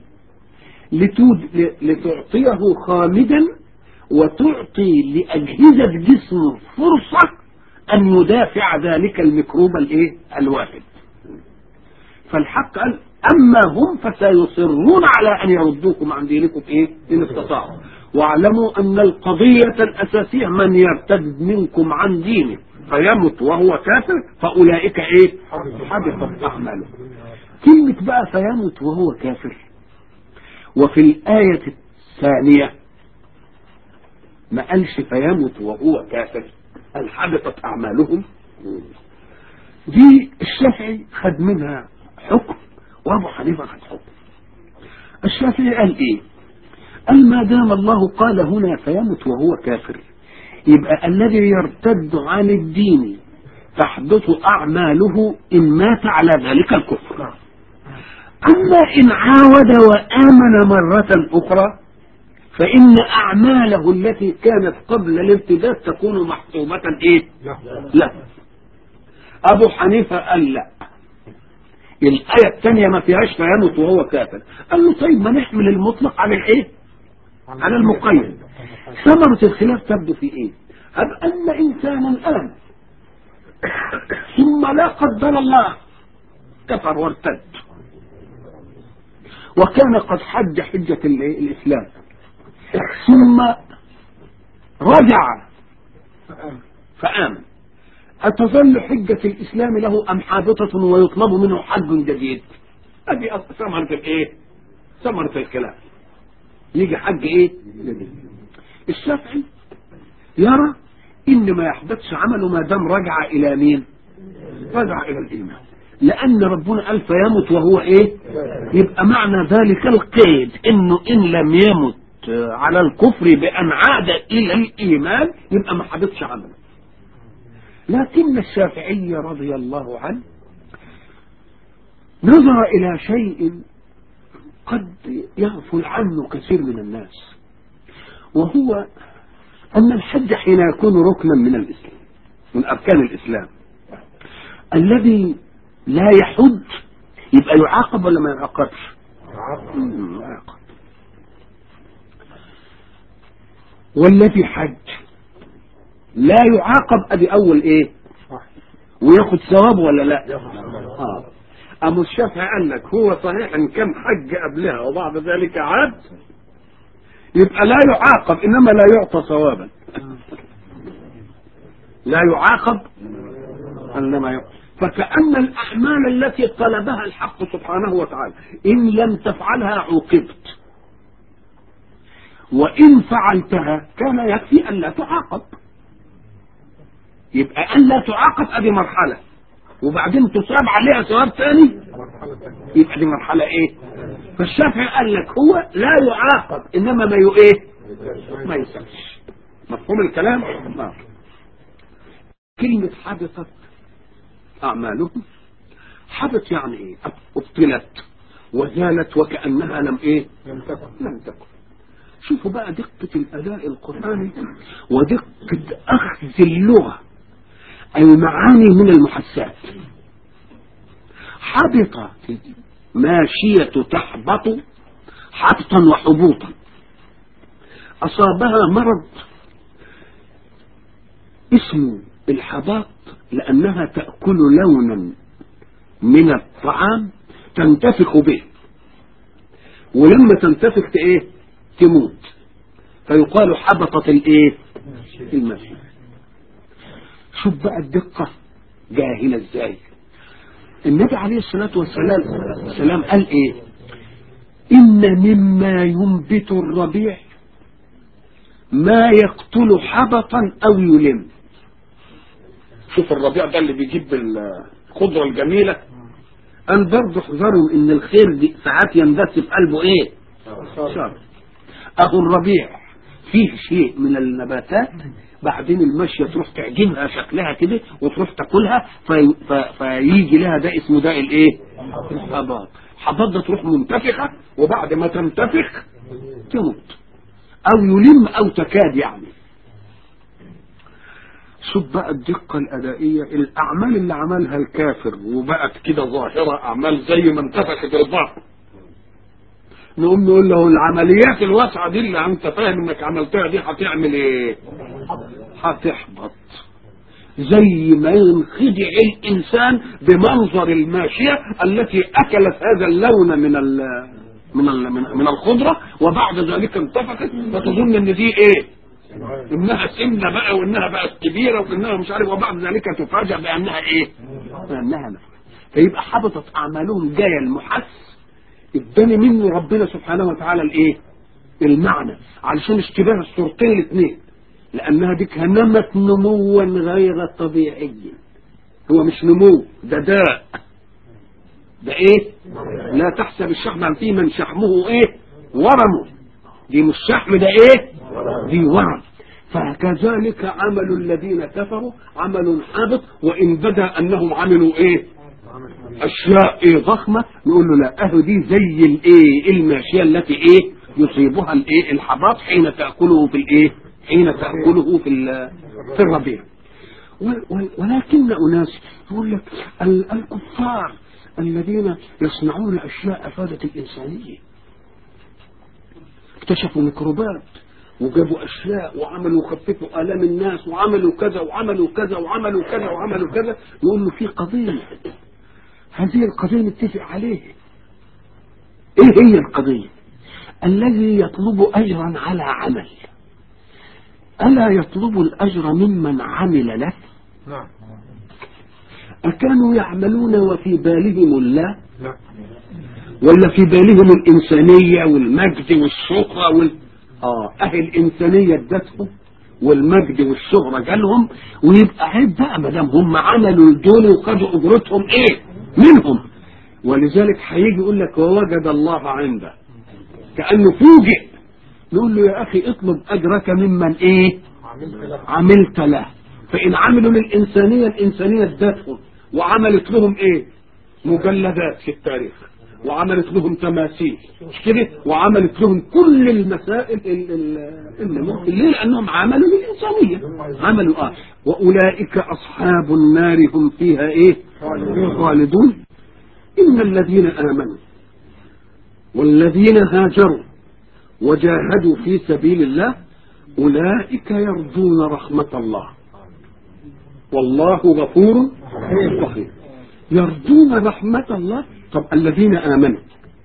لتعطيه خامدا وتعطي لأجهزة جسمه فرصة أن يدافع ذلك الميكروب الواحد. فالحق قال أما هم فسيصرون على أن يردوكم عن دينكم إن استطاعوا. واعلموا أن القضية الأساسية من يرتد منكم عن دينه فيمت وهو كافر فأولئك حبطت أعماله. كلمة بقى فيمت وهو كافر، وفي الآية الثانية ما قالش فيمت وهو كافر، قال حبطت أعمالهم. دي الشافعي خد منها حكم وابو حنيفه خد حكم. الشافعي قال ايه؟ قال ما دام الله قال هنا فيمت وهو كافر، يبقى الذي يرتد عن الدين تحدث أعماله إن مات على ذلك الكفر. أما إن عاود وآمن مرة أخرى فإن أعماله التي كانت قبل الارتداد تكون محسوبة إيه؟ لا. أبو حنيفة قال لا، الآية الثانية ما فيهاش فيموت وهو كافر. قال له طيب ما نحمل المطلق على الإيه؟ على المقيد. ثمرة الخلاف تبدو في إيه؟ أن إنسانا الآن ثم لا قدر الله كفر وارتد وكان قد حج حجة الإسلام ثم رجع فآمن، أتظل حجة الإسلام له أم حابطة ويطلب منه حج جديد؟ هذه ثمرة الإيه؟ ثمرة الخلاف. يجي حج إيه؟ جديد. الشافعي يرى إن ما يحدثش عمله ما دام رجع إلى مين؟ رجع إلى الإيمان، لأن ربنا قال فيمت وهو إيه؟ يبقى معنى ذلك القيد إنه إن لم يمت على الكفر بأن عاد إلى الإيمان يبقى ما حدثش عمله. لكن الشافعي رضي الله عنه نظر إلى شيء قد يغفل عنه كثير من الناس، وهو أن الحج حين يكون ركنا من الإسلام من أركان الإسلام، الذي لا يحج يبقى يعاقب ولا ما يعاقبش؟ يعاقب. والذي حج لا يعاقب، ادي اول ايه؟ وياخد ثواب ولا لا؟ أما الشافعي قال لك هو صحيح ان كان حج قبلها وبعد ذلك عاد يبقى لا يعاقب انما لا يعطى ثوابا. لا يعاقب انما يعطى. فكأن الأعمال التي طلبها الحق سبحانه وتعالى إن لم تفعلها عوقبت، وإن فعلتها كان يكفي أن لا تعاقب. يبقى أن لا تعاقب أدي مرحلة، وبعدين تصاب عليها ثواب ثاني يبقى دي مرحلة إيه؟ فالشافعي قال لك هو لا يعاقب إنما ما إيه؟ ما يسكش. مفهوم الكلام؟ نعم. كلمة حبطت أعمالهم، حبط يعني إيه؟ أبطلت وزالت وكأنها لم إيه؟ لم تكن. شوفوا بقى دقة الأداء القرآني ودقة أخذ اللغة المعاني من المحسات. حبط ماشية تحبط حبطا وحبوطا، أصابها مرض اسمه الحباط لأنها تأكل لونا من الطعام تنتفخ به، ولما تنتفخ ايه؟ تموت، فيقال حبطت الايه؟ الماشية. شوف بقى الدقة جاهلة ازاي. النبي عليه الصلاة والسلام قال ايه؟ إن مما ينبت الربيع ما يقتل حبطا أو يلم. شوف الربيع ده اللي بيجيب الخضرة الجميلة، أن برضه احذروا إن الخير دي ساعات يندس في قلبه إيه؟ شر. أهو الربيع فيه شيء من النباتات بعدين المشية تروح تعجبها شكلها كده وتروح تاكلها فيجي لها ده اسمه ده الايه؟ الحباط. حباط ده تروح منتفخة وبعد ما تنتفخ تموت او يلم او تكاد يعني. شوف بقى الدقة الأدائية. الأعمال اللي عملها الكافر وبقت كده ظاهرة أعمال زي ما انتفخت الظهر، نقوم نقول له العمليات الواسعة دي اللي انت فاهم انك عملتها دي هتعمل ايه؟ هتحبط. زي ما ينخدع الانسان بمنظر الماشية التي اكلت هذا اللون من الخضرة وبعد ذلك انتفخت فتظن ان دي ايه؟ انها سمنة بقى وانها بقت كبيرة وانها مش عارف، وبعد ذلك تفاجأ بانها ايه؟ بانها نفس. فيبقى حبطت اعمالهم جاية المحس اداني منه ربنا سبحانه وتعالى الايه؟ المعنى علشان اشتباه الصورتين الاثنين، لانها دي نمت نموا غير طبيعي. هو مش نمو، ده داء. ده ايه؟ لا تحسب الشحم في من شحمه ايه ورم، دي مش شحم ده ايه دي ورم. فكذلك عمل الذين كفروا عمل حابط، وان بدا انهم عملوا ايه اشياء ايه ضخمه، نقول له لا اهو دي زي الايه الماشيه التي ايه يصيبها الايه الحباط حين تاكله في الايه حين تاكله في الربيع. ولكن اناس يقول لك الكفار الذين يصنعون اشياء افادت الانسانيه، اكتشفوا ميكروبات وجابوا اشياء وعملوا خففوا الام الناس وعملوا كذا وعملوا كذا وعملوا كذا وعملوا كذا، يقول له في قضيه، هذه القضيه نتفق عليه. ايه هي القضيه؟ الذي يطلب اجرا على عمل الا يطلب الاجر ممن عمل له؟ نعم. اكانوا يعملون وفي بالهم الله؟ لا. ولا في بالهم الانسانيه والمجد والشهره اهل الانسانيه ادتهم والمجد والشهره جالهم، ويبقى عيب بقى ما دام هم عملوا الدول وخدوا اجرتهم ايه منهم. ولذلك هيجي يقول لك ووجد الله عنده، كانه فوجئ. نقول له يا اخي اطلب اجرك ممن ايه عملت له. فان عملوا للانسانيه الانسانيه ادتهم وعملت لهم ايه مجلدات في التاريخ، وعملت لهم تماثيل مش كده، وعملت لهم كل المسائل اللي ممكن. ليه؟ لانهم عملوا للانسانيه، عملوا واولئك اصحاب النار هم فيها ايه خالدون. ان الذين امنوا والذين هاجروا وجاهدوا في سبيل الله اولئك يرجون رحمه الله والله غفور رحيم. يرجون رحمه الله. طب الذين آمنوا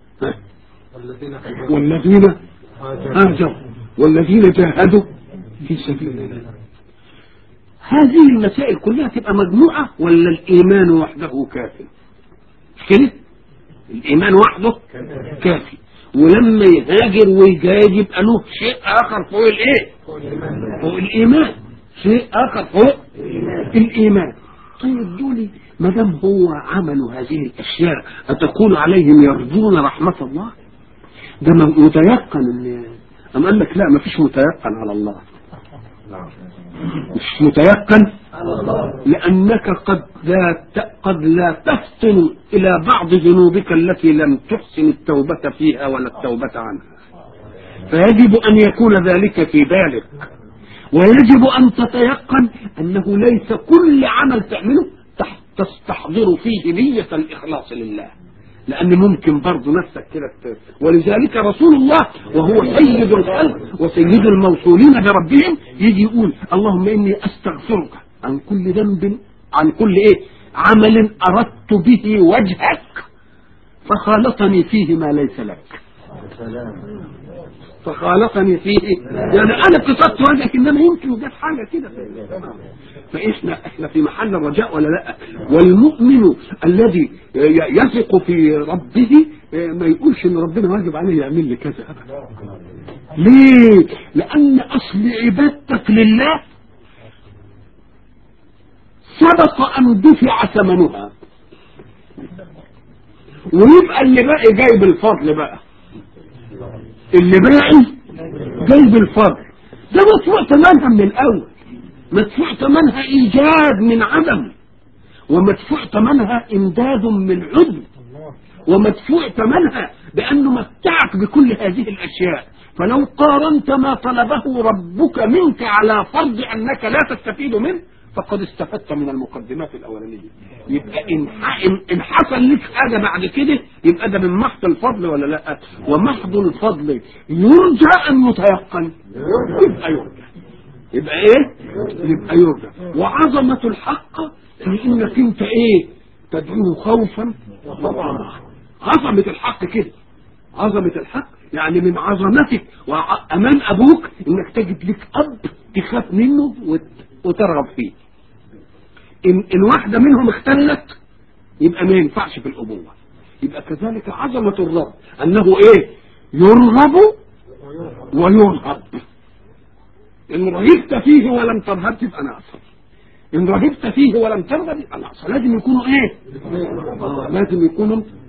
والذين هاجروا والذين جاهدوا في سبيل الله، هذه المسائل كلها تبقى مجموعة ولا الإيمان وحده كافي؟ كده الإيمان وحده كافي، ولما يهاجر ويجاهد يبقى له شيء آخر فوق الإيه؟ فوق الإيمان، شيء آخر فوق الإيمان. طيب دولي ما دام هو عملوا هذه الاشياء اتقول عليهم يرجون رحمه الله؟ ده متيقن ام قال لك لا ما فيش متيقن على الله، مش متيقن على الله، لانك قد لا تفطن الى بعض ذنوبك التي لم تحسن التوبه فيها ولا التوبه عنها، فيجب ان يكون ذلك في بالك، ويجب ان تتيقن انه ليس كل عمل تعمله تستحضر فيه نية الإخلاص لله، لأن ممكن برضو نفسك كده. ولذلك رسول الله وهو سيد الخلق وسيد الموصولين بربهم يجي يقول اللهم إني أستغفرك عن كل ذنب، عن كل عمل أردت به وجهك فخالطني فيه ما ليس لك. فخالطني فيه يعني أنا قصدت وجهك، إنما يمكن جت حاجة كده. فإحنا في محل الرجاء ولا لا؟ والمؤمن الذي يثق في ربه ما يقولش إن ربنا واجب عليه يعمل لي كذا أبدا. ليه؟ لأن أصل عبادتك لله سبق أن دفع ثمنها، ويبقى اللي باقي جايب الفضل بقى، اللي باقي جايب الفضل ده مدفوع ثمنها من الأول، مدفوع ثمنها إيجاد من عدم، ومدفوع ثمنها إمداد من عدم، ومدفوع ثمنها بأنه متعك بكل هذه الأشياء. فلو قارنت ما طلبه ربك منك على فرض أنك لا تستفيد منه فقد استفدت من المقدمات الأولانية. يبقى إن حصل لك حاجة بعد كده يبقى ده من محض الفضل ولا لا؟ ومحض الفضل يرجى أن يتيقن، يبقى يرجى، يبقى يبقى يرجى. وعظمة الحق في إنك أنت تدعوه خوفا وطمعا. عظمة الحق كده، عظمة الحق يعني من عظمتك وأمام أبوك إنك تجد لك أب تخاف منه وترغب فيه. إن واحدة منهم اختلت يبقى ما ينفعش في الأبوة. يبقى كذلك عظمة الرب أنه يرغب ويرهب. إن رغبت فيه ولم ترهب تبقى ناقصة، إن رغبت فيه ولم ترغب يبقى ناقصة. لازم يكونوا لازم يكونوا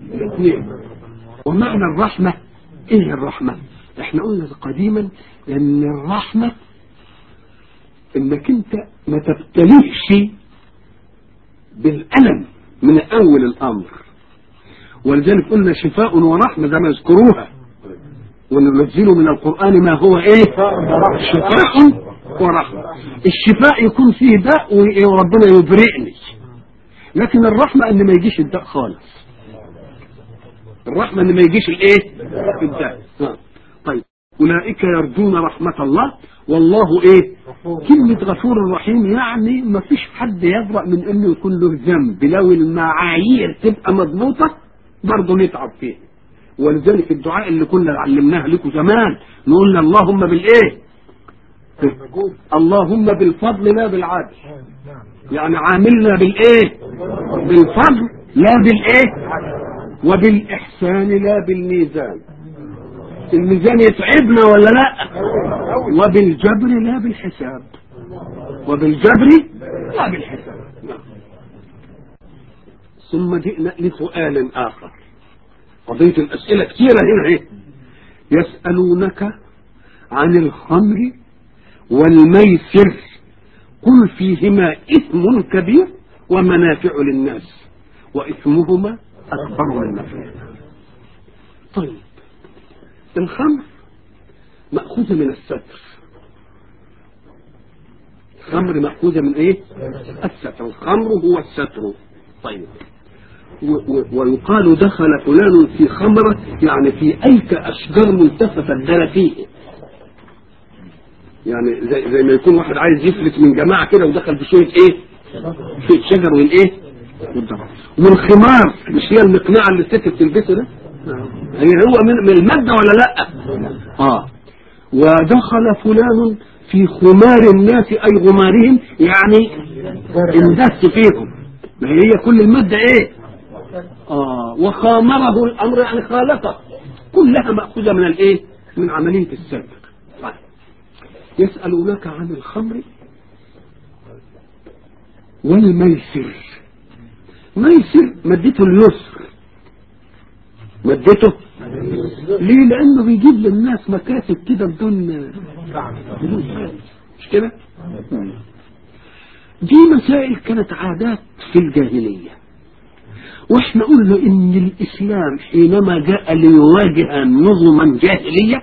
الاثنين. ومعنى الرحمة ايه الرحمة؟ احنا قلنا قديما ان الرحمة انك انت ما تبتليش بالألم من اول الامر، ولذلك قلنا شفاء ورحمة زي ما يذكروها، وننزل من القرآن ما هو ايه؟ شفاء ورحمة. الشفاء يكون فيه داء وربنا يبرئني، لكن الرحمة ان ما يجيش الداء خالص. الرحمة ان ما يجيش الايه؟ الداء. طيب اولئك يرجون رحمة الله والله ايه؟ كلمة غفور رحيم، يعني ما فيش حد يبرأ من انه يكون له ذنب لو المعايير تبقى مضبوطة برضه نتعب فيه. ولذلك الدعاء اللي كنا علمناه لكم زمان نقول اللهم بالايه؟ اللهم بالفضل لا بالعدل، يعني عاملنا بالايه؟ بالفضل لا بالايه؟ وبالاحسان لا بالميزان. الميزان يتعبنا ولا لا؟ وبالجبر لا بالحساب، وبالجبر لا بالحساب. ثم جئنا لسؤال اخر، قضية الاسئلة كثيرة هنا. يسألونك عن الخمر والميسر قل فيهما إثم كبير ومنافع للناس وإثمهما أكبر من نفعهما. طيب الخمر مأخوذة من الستر. الخمر مأخوذة من ايه؟ الستر. الخمر هو الستر. طيب ويقال دخل فلان في خمرة، يعني في أيك أشجار ملتفة دار فيه، يعني زي ما يكون واحد عايز يفلت من جماعة كده ودخل في شوية ايه؟ شوية شجر والايه؟ والخمار مش هي المقنعة اللي الست بتلبسه ده؟ يعني هو من المادة ولا لا؟ ودخل فلان في خمار الناس أي غمارهم، يعني اندس فيهم. ما هي كل المادة ايه؟ وخامره الأمر يعني خالطه، كلها مأخوذة من الايه؟ من عملية السبب. يسألونك عن الخمر والميسر. ميسر مدته اليسر، مدته ليه؟ لأنه بيجيب للناس مكاسب كده بدون مش كده. دي مسائل كانت عادات في الجاهلية، واحنا قلنا ان الاسلام حينما جاء ليواجه نظما جاهلية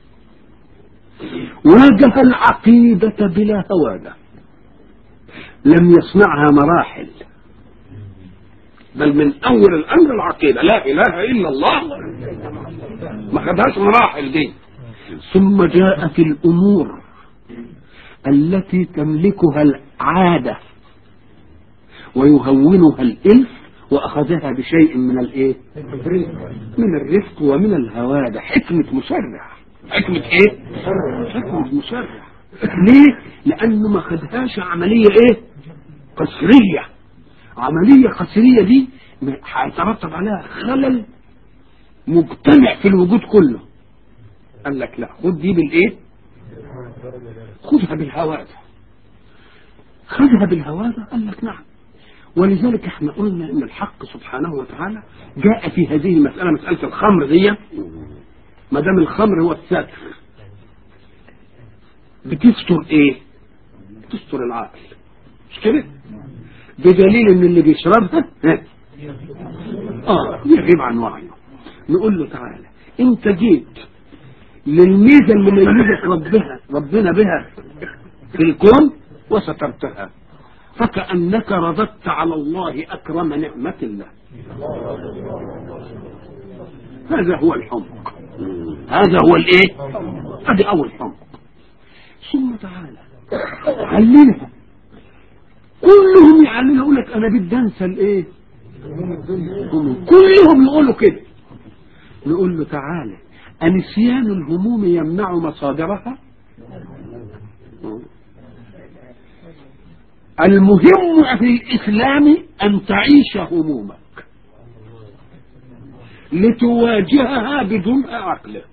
واجه العقيدة بلا هوادة، لم يصنعها مراحل، بل من اول الامر العقيدة لا اله الا الله، ما خدهاش مراحل دي. ثم جاءت الامور التي تملكها العادة ويهونها الالف، واخذها بشيء من الايه؟ من الرفق ومن الهوادة. حكمة مشرع. حكمة ايه؟ حكمة مشرع. ليه؟ لانه ما خدهاش عملية ايه؟ قسرية. عملية قسرية دي هيترتب عليها خلل مجتمع في الوجود كله. قال لك لا، خد دي بالايه؟ خدها بالهوادة. خدها بالهوادة. قال لك نعم. ولذلك احنا قلنا ان الحق سبحانه وتعالى جاء في هذه المسألة، مسألة الخمر دي، ما دام الخمر هو الستر، بتستر ايه؟ بتستر العقل، مش كده؟ بدليل ان اللي بيشربها يغيب عن وعيه. نقول له تعالى انت جيت للميزة اللي ميزت ربنا بها في الكون وسترتها، فكأنك رددت على الله أكرم نعمة الله. هذا هو الحمق، هذا هو الايه؟ هذا اول حمق. ثم تعالى علمها، كلهم يعلموا يقول لك انا بدي انسى الايه؟ كلهم يقولوا كده. نقول له تعالى أنسيان الهموم يمنع مصادرها؟ المهم في الإسلام أن تعيش همومك لتواجهها بدون عقلك.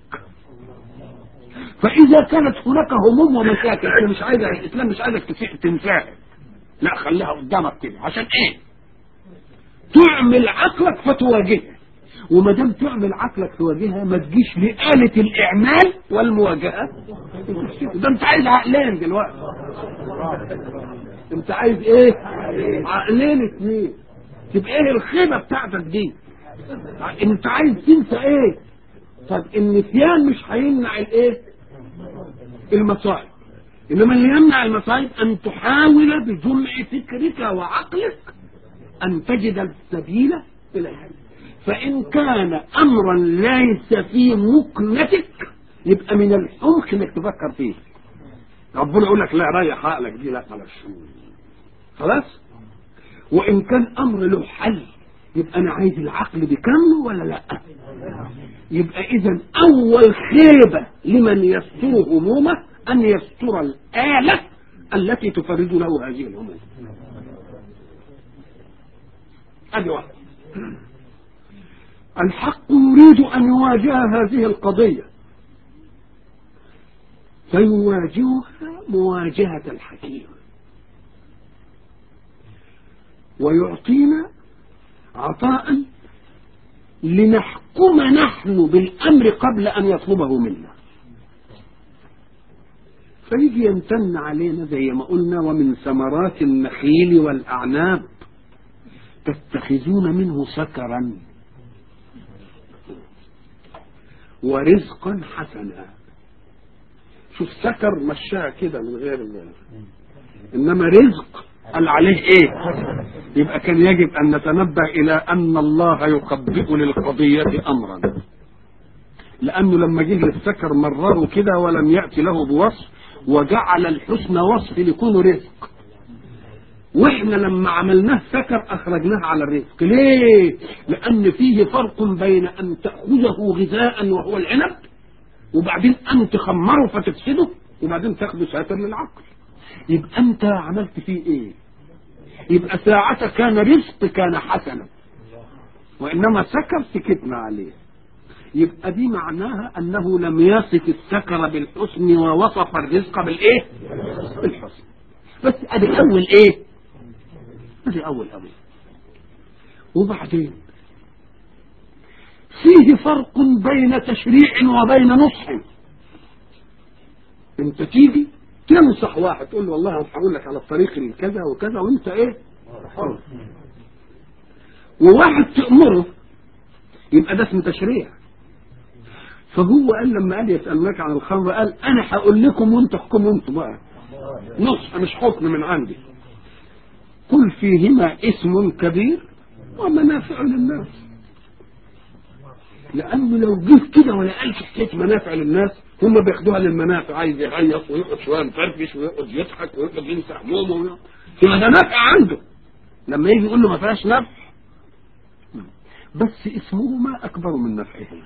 فإذا كانت هناك هموم ومشاكل أنا مش عايز، الإسلام مش عايزك تنساها، لا خليها قدامك كده. عشان إيه؟ تعمل عقلك فتواجهها، وما دام تعمل عقلك تواجهها ما تجيش لآلة الإعمال والمواجهة. ده أنت عايز عقلين دلوقتي. أنت عايز إيه؟ عقلين اثنين. تبقى إيه الخيبة بتاعتك دي؟ أنت عايز تنسى إيه؟ طب النسيان مش هيمنع الإيه؟ المصائب. إنما اللي يمنع المصائب أن تحاول بجمع فكرك وعقلك أن تجد السبيل إلى الحل. فإن كان أمرا ليس في مكنتك يبقى من الحمق انك تفكر فيه. ربنا يقول لك لا ريح عقلك دي، لا خلاص. وإن كان أمر له حل يبقى أنا عايز العقل بكامله ولا لا. يبقى إذا أول خيبة لمن يستر همومه أن يستر الآلة التي تفرد له هذه الهموم. هذه واحدة. الحق يريد أن يواجه هذه القضية فيواجهها مواجهة الحكيم، ويعطينا عطاء لنحكم نحن بالأمر قبل أن يطلبه منا. فيجي يمتن علينا زي ما قلنا: ومن ثمرات النخيل والأعناب تتخذون منه سكرا ورزقا حسنا. شوف سكر مشاها كده من غير انما رزق قال عليه ايه. يبقى كان يجب ان نتنبه الى ان الله يقبئ للقضية امرا، لانه لما جه للسكر مرره كده ولم يأتي له بوصف، وجعل الحسن وصف لكون رزق. واحنا لما عملناه سكر اخرجناه على الرزق. ليه؟ لان فيه فرق بين ان تأخذه غذاء وهو العنب، وبعدين ان تخمره فتفسده، وبعدين تاخده ساتر للعقل. يبقى انت عملت فيه ايه؟ يبقى ساعة كان رزق كان حسنا، وانما سكر سكتنا عليه. يبقى دي معناها انه لم يصف السكر بالحسن ووصف الرزق بالايه؟ بالحسن. بس ادي اول ايه؟ ادي اول امر. وبعدين فيه فرق بين تشريع وبين نصح. انت تيجي تنصح واحد تقول له والله هقول لك على الطريق كذا وكذا وانت ايه حر، وواحد تأمره، يبقى ده اسمه تشريع. فهو قال لما قال يسألونك عن الخمر قال انا هقول لكم وانتوا احكموا انتوا بقى. نصح مش حكم من عندي. قل فيهما اسم كبير ومنافع للناس. لانه لو جيت كده ولا قالش حكايه منافع للناس هم بياخدوها للمنافع، عايز يهيص ويقعد شويه مفرفش ويقعد يضحك ويقعد ينسى همومه، يبقى ده نافع عنده. لما يجي يقول له ما فيهاش نفع، بس اسمهما اكبر من نفعهما.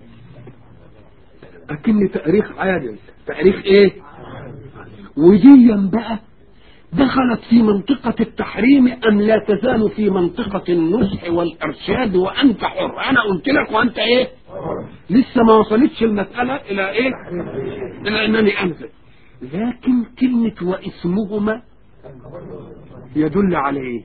اكن تاريخ عادل، تاريخ ايه؟ وديا بقى دخلت في منطقة التحريم أم لا تزال في منطقة النصح والإرشاد وأنت حر. أنا قلت لك وأنت إيه؟ لسه ما وصلتش المسألة إلى إيه؟ إلى أنني أنزل. لكن كلمة واسمهما يدل على إيه؟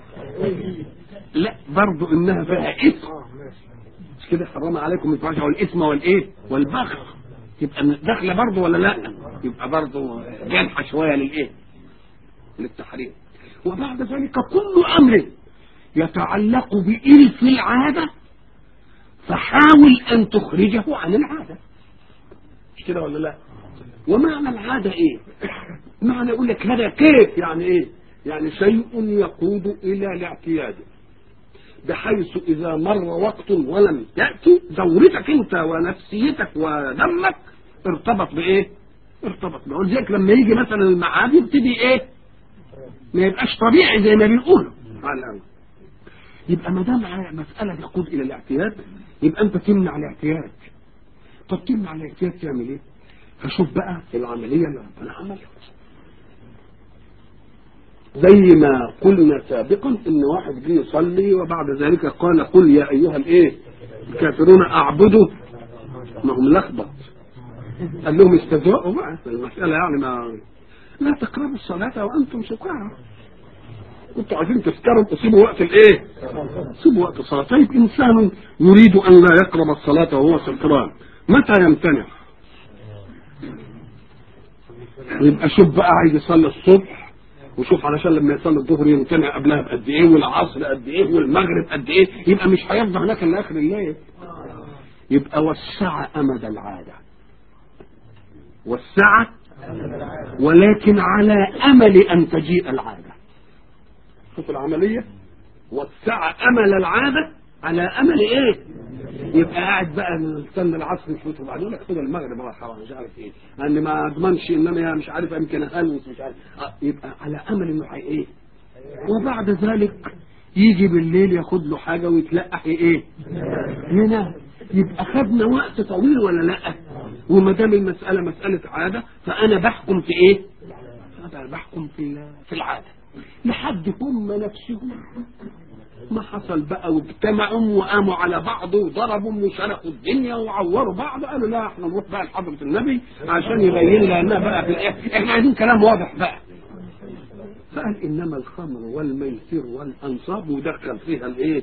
لا برضو إنها فيها اسم. مش كده حرام عليكم الفحش والاسم والإيه؟ والبغي. يبقى داخلة برضو ولا لا؟ يبقى برضو جنحة شوية للإيه؟ للتحريم. وبعد ذلك كل أمر يتعلق بإلف العادة فحاول أن تخرجه عن العادة. مش كده ولا لا؟ ومعنى العادة إيه؟ معنى يقول لك هذا كيف يعني إيه؟ يعني شيء يقود إلى الاعتياد، بحيث إذا مر وقت ولم يأتي دورتك أنت ونفسيتك ودمك ارتبط بإيه؟ ارتبط بقول ذلك لما يجي مثلا المعاد يبتدي إيه؟ ما يبقاش طبيعي زي ما بنقوله على الأول. يبقى ما دام مسألة تقود إلى الاعتياد يبقى أنت تمنع الاعتياد. طب تمنع الاعتياد تعمل إيه؟ فشوف بقى العملية اللي ربنا عملها. زي ما قلنا سابقا إن واحد جه يصلي وبعد ذلك قال قل يا أيها الإيه الكافرون أعبدوا، ما هم لخبط، قال لهم استهزئوا بقى المسألة يعني ما لا تقربوا الصلاة وأنتم سكارى. كنتوا عايزين تسكروا تسيبوا وقت الايه؟ سيبوا وقت الصلاه. طيب انسان يريد ان لا يقرب الصلاه وهو سكران متى يمتنع؟ يبقى شوف بقى عايز يصلي الصبح وشوف علشان لما يصلي الظهر يمتنع قبلها بقد ايه والعصر قد ايه والمغرب قد ايه، يبقى مش هيفضل هناك الا اخر الليل. يبقى والسعة امد العاده، والسعة ولكن على امل ان تجيء العاده. شوف العمليه، والسعة امل العاده على امل ايه؟ يبقى قاعد بقى نستنى العصر يفوت وبعدين يقول لك خد المغرب راح مش عارف ايه، لان ما اضمنش ان انا مش عارف يمكن اهلوس مش عارف يبقى على امل انه ايه. وبعد ذلك يجي بالليل ياخد له حاجه ويتلقح ايه؟ ينام. يبقى خدنا وقت طويل ولا لا؟ وما دام المساله مساله عاده فانا بحكم في ايه؟ انا بحكم في العاده لحد هم نفسهم ما حصل بقى واجتمعوا وقاموا على بعض وضربوا وشرقوا الدنيا وعوروا بعض. قالوا لا احنا نروح بقى لحضرة النبي عشان يبين لنا بقى في الاخر احنا عايزين كلام واضح بقى. فقال انما الخمر والميسر والانصاب ودخل فيها الايه؟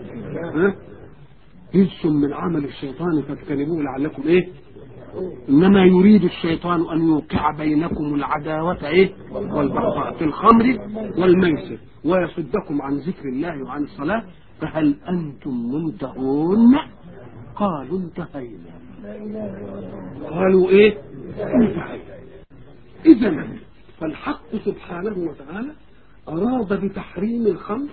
رجس من عمل الشيطان فاجتنبوه لعلكم ايه؟ انما يريد الشيطان ان يوقع بينكم العداوه ايه؟ والبغضاء في الخمر والميسر ويصدكم عن ذكر الله وعن الصلاه فهل انتم منتهون؟ قالوا انتهينا. قالوا ايه؟ انتهينا. اذا فالحق سبحانه وتعالى اراد بتحريم الخمر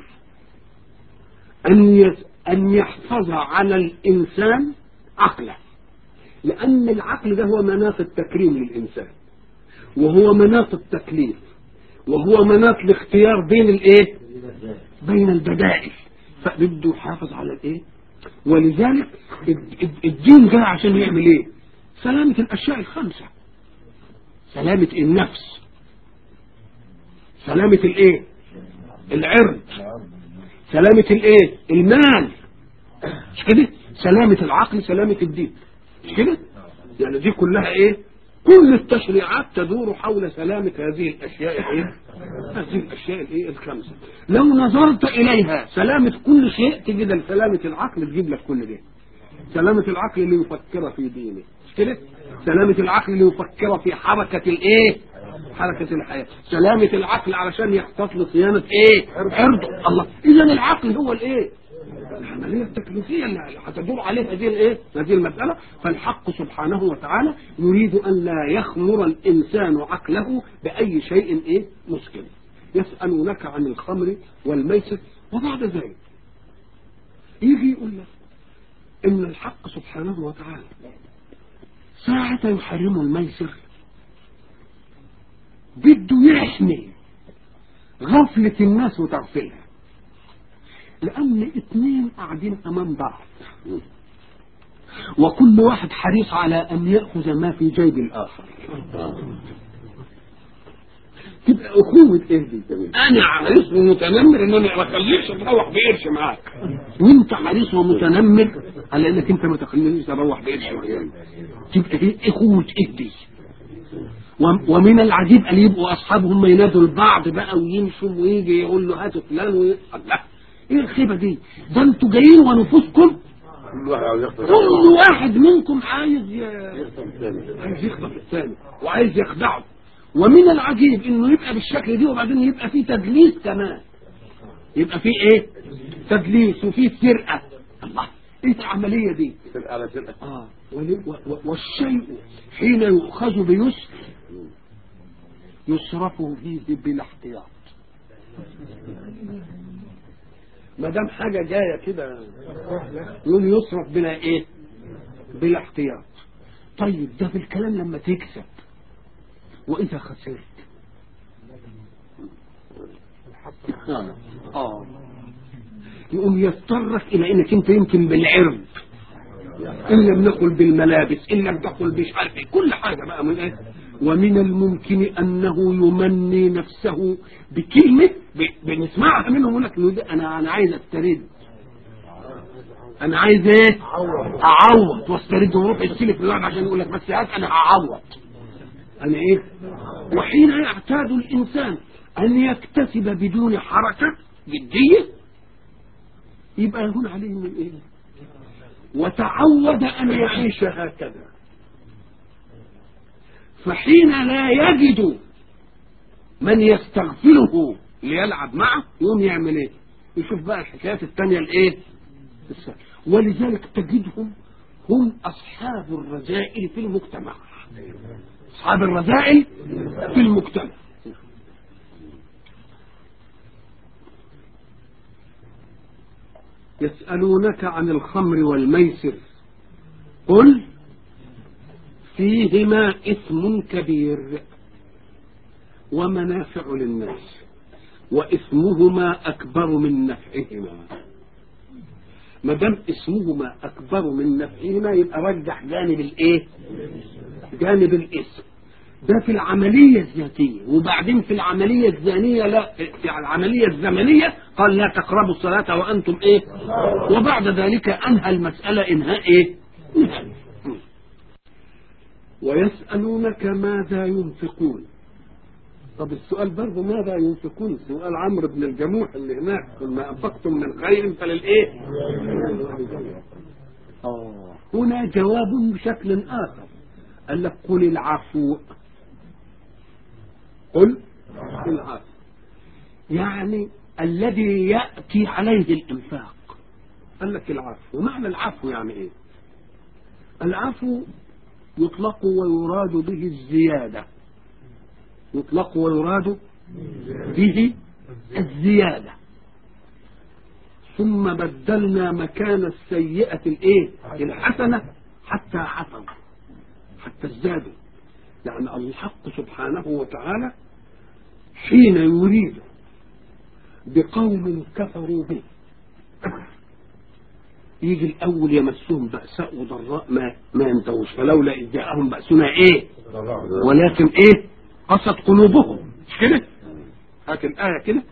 ان يحفظ على الانسان عقله، لأن العقل ده هو مناط التكريم للإنسان وهو مناط التكليف وهو مناط الاختيار بين الايه؟ بين البدائل. فبده يحافظ على الايه؟ ولذلك الدين جاء عشان يعمل ايه؟ سلامة الأشياء الخمسة، سلامة النفس، سلامة الايه؟ العرض، سلامة الايه؟ المال، مش كده؟ سلامة العقل، سلامة الدين، مش كده؟ يعني دي كلها ايه؟ كل التشريعات تدور حول سلامة هذه الاشياء ايه؟ هذه الاشياء الايه؟ الخمسة. لو نظرت اليها سلامة كل شيء تجد سلامة العقل تجيب لك كل ده. سلامة العقل اللي يفكر في دينه، مش كده؟ سلامة العقل اللي يفكر في حركة الايه؟ حركة الحياة. سلامة العقل علشان يحتفظ لصيانة ايه؟ عرضه. الله، اذا العقل هو الايه؟ العملية التكليفية اللي هتدور عليه هذه الايه؟ هذه المسألة. فالحق سبحانه وتعالى يريد ان لا يخمر الانسان عقله باي شيء ايه؟ مسكن. يسألونك عن الخمر والميسر، وبعد ذلك يجي يقول لك ان الحق سبحانه وتعالى ساعة يحرم الميسر بده يحمي غفلة الناس وتغفلها، لأن اتنين قاعدين أمام بعض وكل واحد حريص على أن يأخذ ما في جيب الآخر. تبقى أخوة إيه دي؟ أنا حريص ومتنمر إن أنا ما أخليش تروح بقرش معاك، وأنت حريص ومتنمر على إنك أنت ما تخلينيش أروح بقرش معاك. تبقى إيه أخوة إيه دي؟ ومن العجيب أن يبقوا أصحابهم ينادوا البعض بقى ويمشوا ويجي يقول له هاتوا فلان الله، ايه الخيبة دي؟ ده انتوا جايين ونفوسكم كل واحد منكم عايز يخطف الثاني وعايز يخدعه. ومن العجيب انه يبقى بالشكل دي وبعدين يبقى فيه تدليس كمان، يبقى فيه ايه؟ تدليس وفيه سرقة. الله، ايه العملية دي؟ والشيء حين يؤخذ بيسر يصرف فيه بلا احتياط. ما دام حاجة جاية كده يقول يصرف بلا ايه؟ بلا احتياط. طيب ده في الكلام لما تكسب، واذا خسرت يقوم يضطرك الى انك انت يمكن بالعرض ان لم نقل بالملابس ان لم تقل مش عارف ايه، كل حاجة بقى من ايه. ومن الممكن انه يمني نفسه بكلمة بنسمعها منهم يقول لك انا عايز استرد، انا عايز ايه؟ اعوض واسترد وروح يستلف الواحد عشان يقول لك بس هات انا هعوض انا ايه. وحين يعتاد الانسان أن يكتسب بدون حركة جدية يبقى يهون عليه من إيه؟ وتعود أن يعيش هكذا، فحين لا يجد من يستغفله ليلعب معه يقوم يعمل ايه؟ يشوف بقى الحكايات التانية الايه؟ ولذلك تجدهم هم أصحاب الرذائل في المجتمع. أصحاب الرذائل في المجتمع. يسألونك عن الخمر والميسر قل فيهما إثم كبير ومنافع للناس وإثمهما أكبر من نفعهما. ما دام اسمهما أكبر من نفعهما يبقى رجح جانب الإيه؟ جانب الاسم ده في العملية الذاتية، وبعدين في العملية الزانية لا، في العملية الزمنية قال لا تقربوا الصلاة وأنتم إيه؟ وبعد ذلك أنهى المسألة إنهاء إيه؟ ويسألونك ماذا ينفقون. طب السؤال برضه ماذا ينفقون؟ سؤال عمرو بن الجموح اللي هناك، ما أنفقتم من خير فللإيه؟ هنا جواب بشكل آخر، قال لك قل العفو. قل العفو يعني الذي يأتي عليه الإنفاق. قال لك العفو، ومعنى العفو يعني إيه؟ العفو يطلق ويراد به الزيادة، يطلق ويراد به الزيادة. ثم بدلنا مكان السيئة الايه؟ الحسنة حتى عفوا، حتى ازدادوا. يعني الحق سبحانه وتعالى حين يريد بقوم كفروا به يجي الأول يمسهم بأساء وضراء ما ينتهوش، فلولا إذ جاءهم بأسنا إيه؟ ولكن إيه؟ قست قلوبهم. مش كده؟ هات الآية كده.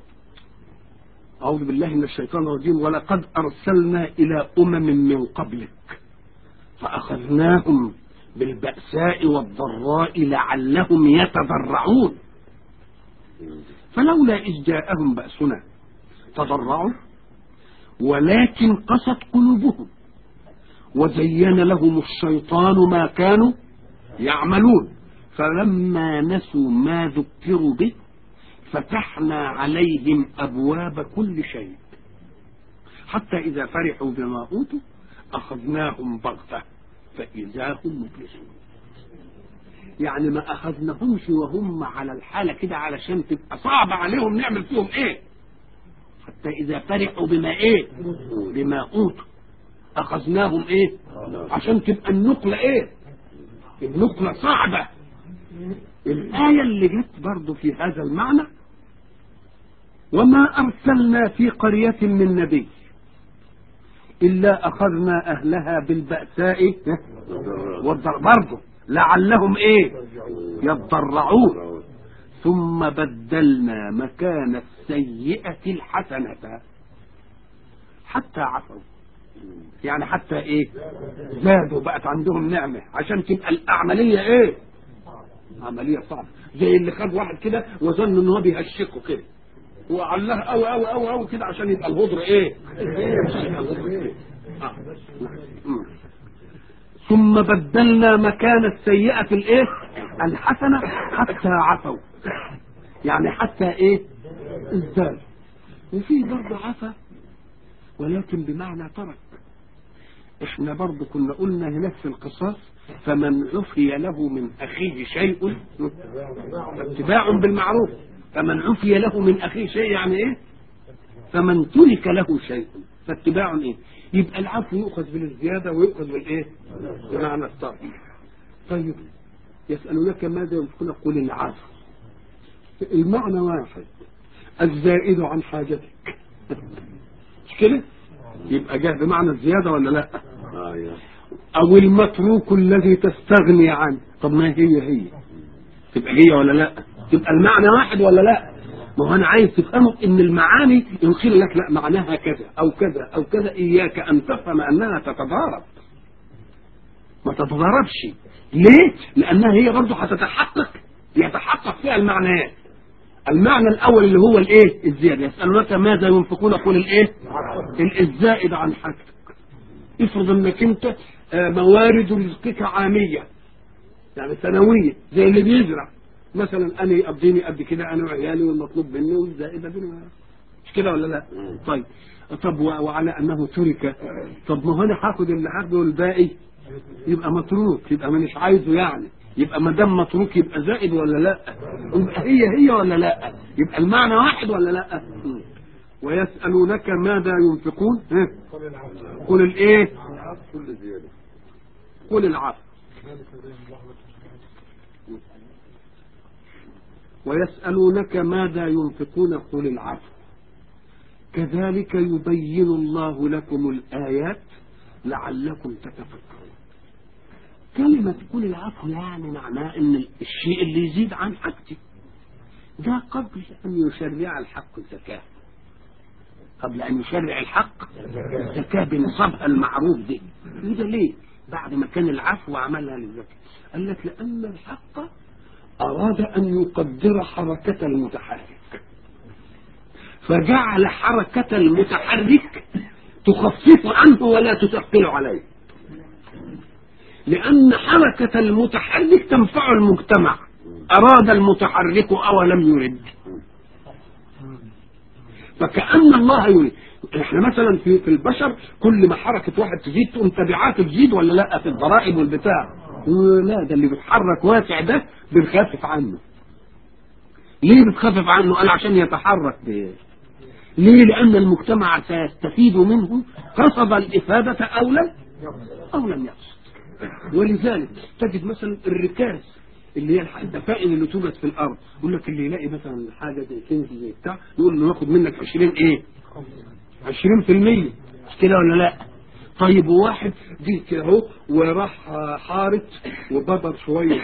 أعوذ بالله من الشيطان الرجيم. ولقد أرسلنا إلى من قبلك فأخذناهم بالبأساء والضراء لعلهم يتضرعون فلولا إذ جاءهم بأسنا تضرعوا ولكن قست قلوبهم وزين لهم الشيطان ما كانوا يعملون فلما نسوا ما ذكروا به فتحنا عليهم أبواب كل شيء حتى إذا فرحوا بما أوتوا أخذناهم بغتة فإذا هم مبلسون. يعني ما أخذناهمش وهم على الحالة كده علشان تبقى صعب عليهم نعمل فيهم إيه، حتى إذا فرحوا بما إيه، بما أوتوا أخذناهم إيه، عشان تبقى النقلة إيه، النقلة صعبة. الآية اللي جت برضو في هذا المعنى وما أرسلنا في قرية من نبي إلا أخذنا أهلها بالبأساء والضراء برضو لعلهم إيه يضرعون ثم بدلنا مكان السيئة الحسنة حتى عفوا. يعني حتى إيه زادوا بقت عندهم نعمة عشان تبقى العملية إيه عملية صعبة. زي اللي خد واحد كده وظن ان هو بيهشكه كده وعلاه قوي قوي قوي قوي كده عشان يبقى الهدر ايه ثم بدلنا مكان السيئة الايه الحسنة حتى عفوا. يعني حتى ايه ازداد. وفي برضه عفا ولكن بمعنى ترك. احنا برضه كنا قلنا هناك في القصاص فمن عفي له من أخيه شيء اتباع بالمعروف. فمن عفي له من أخيه شيء يعني إيه فمن ترك له شيء فاتباع إيه. يبقى العفو يؤخذ بالزيادة ويؤخذ بالإيه بمعنى الترك. طيب يسألونك ماذا ينفقون قل العفو. المعنى واحد الزائد عن حاجتك مش كده يبقى جاء بمعنى الزيادة ولا لا او المتروك الذي تستغني عنه. طب ما هي تبقى هي ولا لا تبقى المعنى واحد ولا لا. ما هو انا عايز تفهمه ان المعاني يقول لك لا معناها كذا او كذا او كذا اياك ان تفهم انها تتضارب. ما تتضاربش. ليه؟ لانها هي برضه هتتحقق يتحقق فيها المعنيات. المعنى الاول اللي هو الايه الزياده. يسالونك ماذا ينفقون قل الايه الزائد عن حاجتك. افرض انك انت موارد رزقك عاميه يعني سنويه زي اللي بيزرع مثلا، انا يقضيني قد كده انا وعيالي والمطلوب مني والزائده دي مش كده ولا لا؟ طيب طب وعلى انه ترك، طب ما هو انا هاخد اللي هاخده والباقي يبقى متروك، يبقى مانيش عايزه يعني، يبقى ما دام متروك يبقى زائد ولا لا؟ يبقى هي ولا لا؟ يبقى المعنى واحد ولا لا؟ ويسألونك ماذا ينفقون قل الايه قل العفو. ويسألونك ماذا ينفقون قل العفو كذلك يبين الله لكم الآيات لعلكم تتفكرون. كلمة قل العفو يعني معناه ان الشيء اللي يزيد عن حاجتي ده قبل ان يشرع الحق الزكاة، قبل ان يشرع الحق الزكاة بنصابها المعروف دي. ده ليه بعد ما كان العفو عملها للزكاة؟ قال لك لان الحق اراد ان يقدر حركة المتحرك فجعل حركة المتحرك تخفف عنه ولا تثقل عليه، لأن حركة المتحرك تنفع المجتمع، أراد المتحرك أو لم يرد. فكأن الله يريد. احنا مثلا في البشر كل ما حركة واحد تزيد تقوم تبعاته تزيد ولا لا في الضرائب والبتاع؟ لا، ده اللي بيتحرك واسع ده بنخفف عنه. ليه بتخفف عنه؟ قال عشان يتحرك ليه؟ لأن المجتمع سيستفيد منه قصد الإفادة أو لم يقصد. ولذلك تجد مثلا الركاز اللي هي الدفائن اللي توجد في الأرض، يقول لك اللي يلاقي مثلا حاجة زي كنز زي بتاع يقول له ناخد منك 20% مش كده ولا لا؟ طيب وواحد دي كده اهو وراح حارت وبدر شوية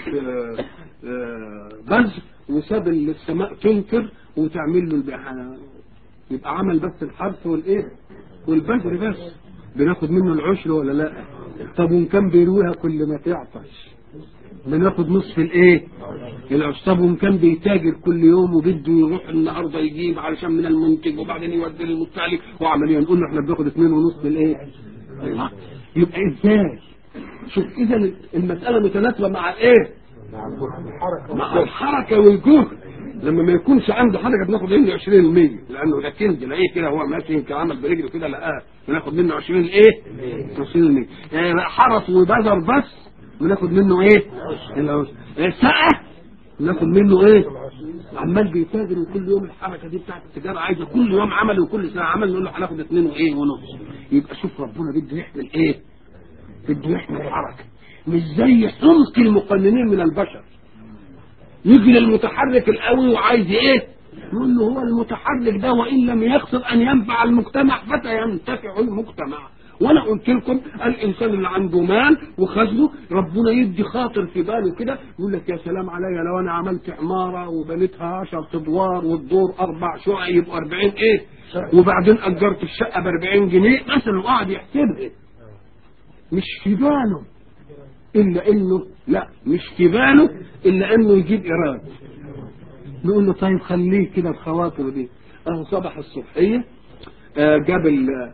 بذر وساب السماء تنكر وتعمل له يبقى عمل بس الحرث والايه والبذر بس، بناخد منه العشر ولا لا؟ طب وان كان بيرويها كل ما تعطش بناخد نصف الايه العشر. طب وان كان بيتاجر كل يوم وبده يروح النهارده يجيب علشان من المنتج وبعدين يودي للمستهلك وعمليا نقول له احنا بناخد 2.5 الايه. يبقى ازاي؟ شوف اذا المساله متناسبه مع الايه مع الحركه والجهد. لما ما يكونش عنده حركه بناخد منه 20%، لانه ده كنز لاقيه كده هو ماشي يمكن عمل برجله كده لقاه بناخد منه 20% يعني حرس وبذر بس بناخد منه ايه سقه ناخد منه ايه. عمال بيتاجر وكل يوم الحركه دي بتاعت التجاره عايزه كل يوم عمل وكل سنه عمل نقول له هناخد 2 ونص. يبقى شوف ربنا بده يحمل ايه، بده يحمل الحركه مش زي حمق المقننين من البشر. يجي للمتحرك القوي وعايز ايه يقول له هو المتحرك ده وان لم يقصد ان ينفع المجتمع فسينتفع المجتمع. وانا قلت لكم الانسان اللي عنده مال وخزنه ربنا يدي خاطر في باله كده يقول لك يا سلام عليا لو انا عملت عماره وبنيتها 10 ادوار والدور 4 شقق يبقوا 40 ايه، وبعدين اجرت الشقه ب 40 جنيه مثلا وقعد يحسبها. مش في باله الا انه لا مش في باله الا انه يجيب ايراد. نقول له طيب خليه كده الخواطر دي. اهو صباح الصبحيه جاب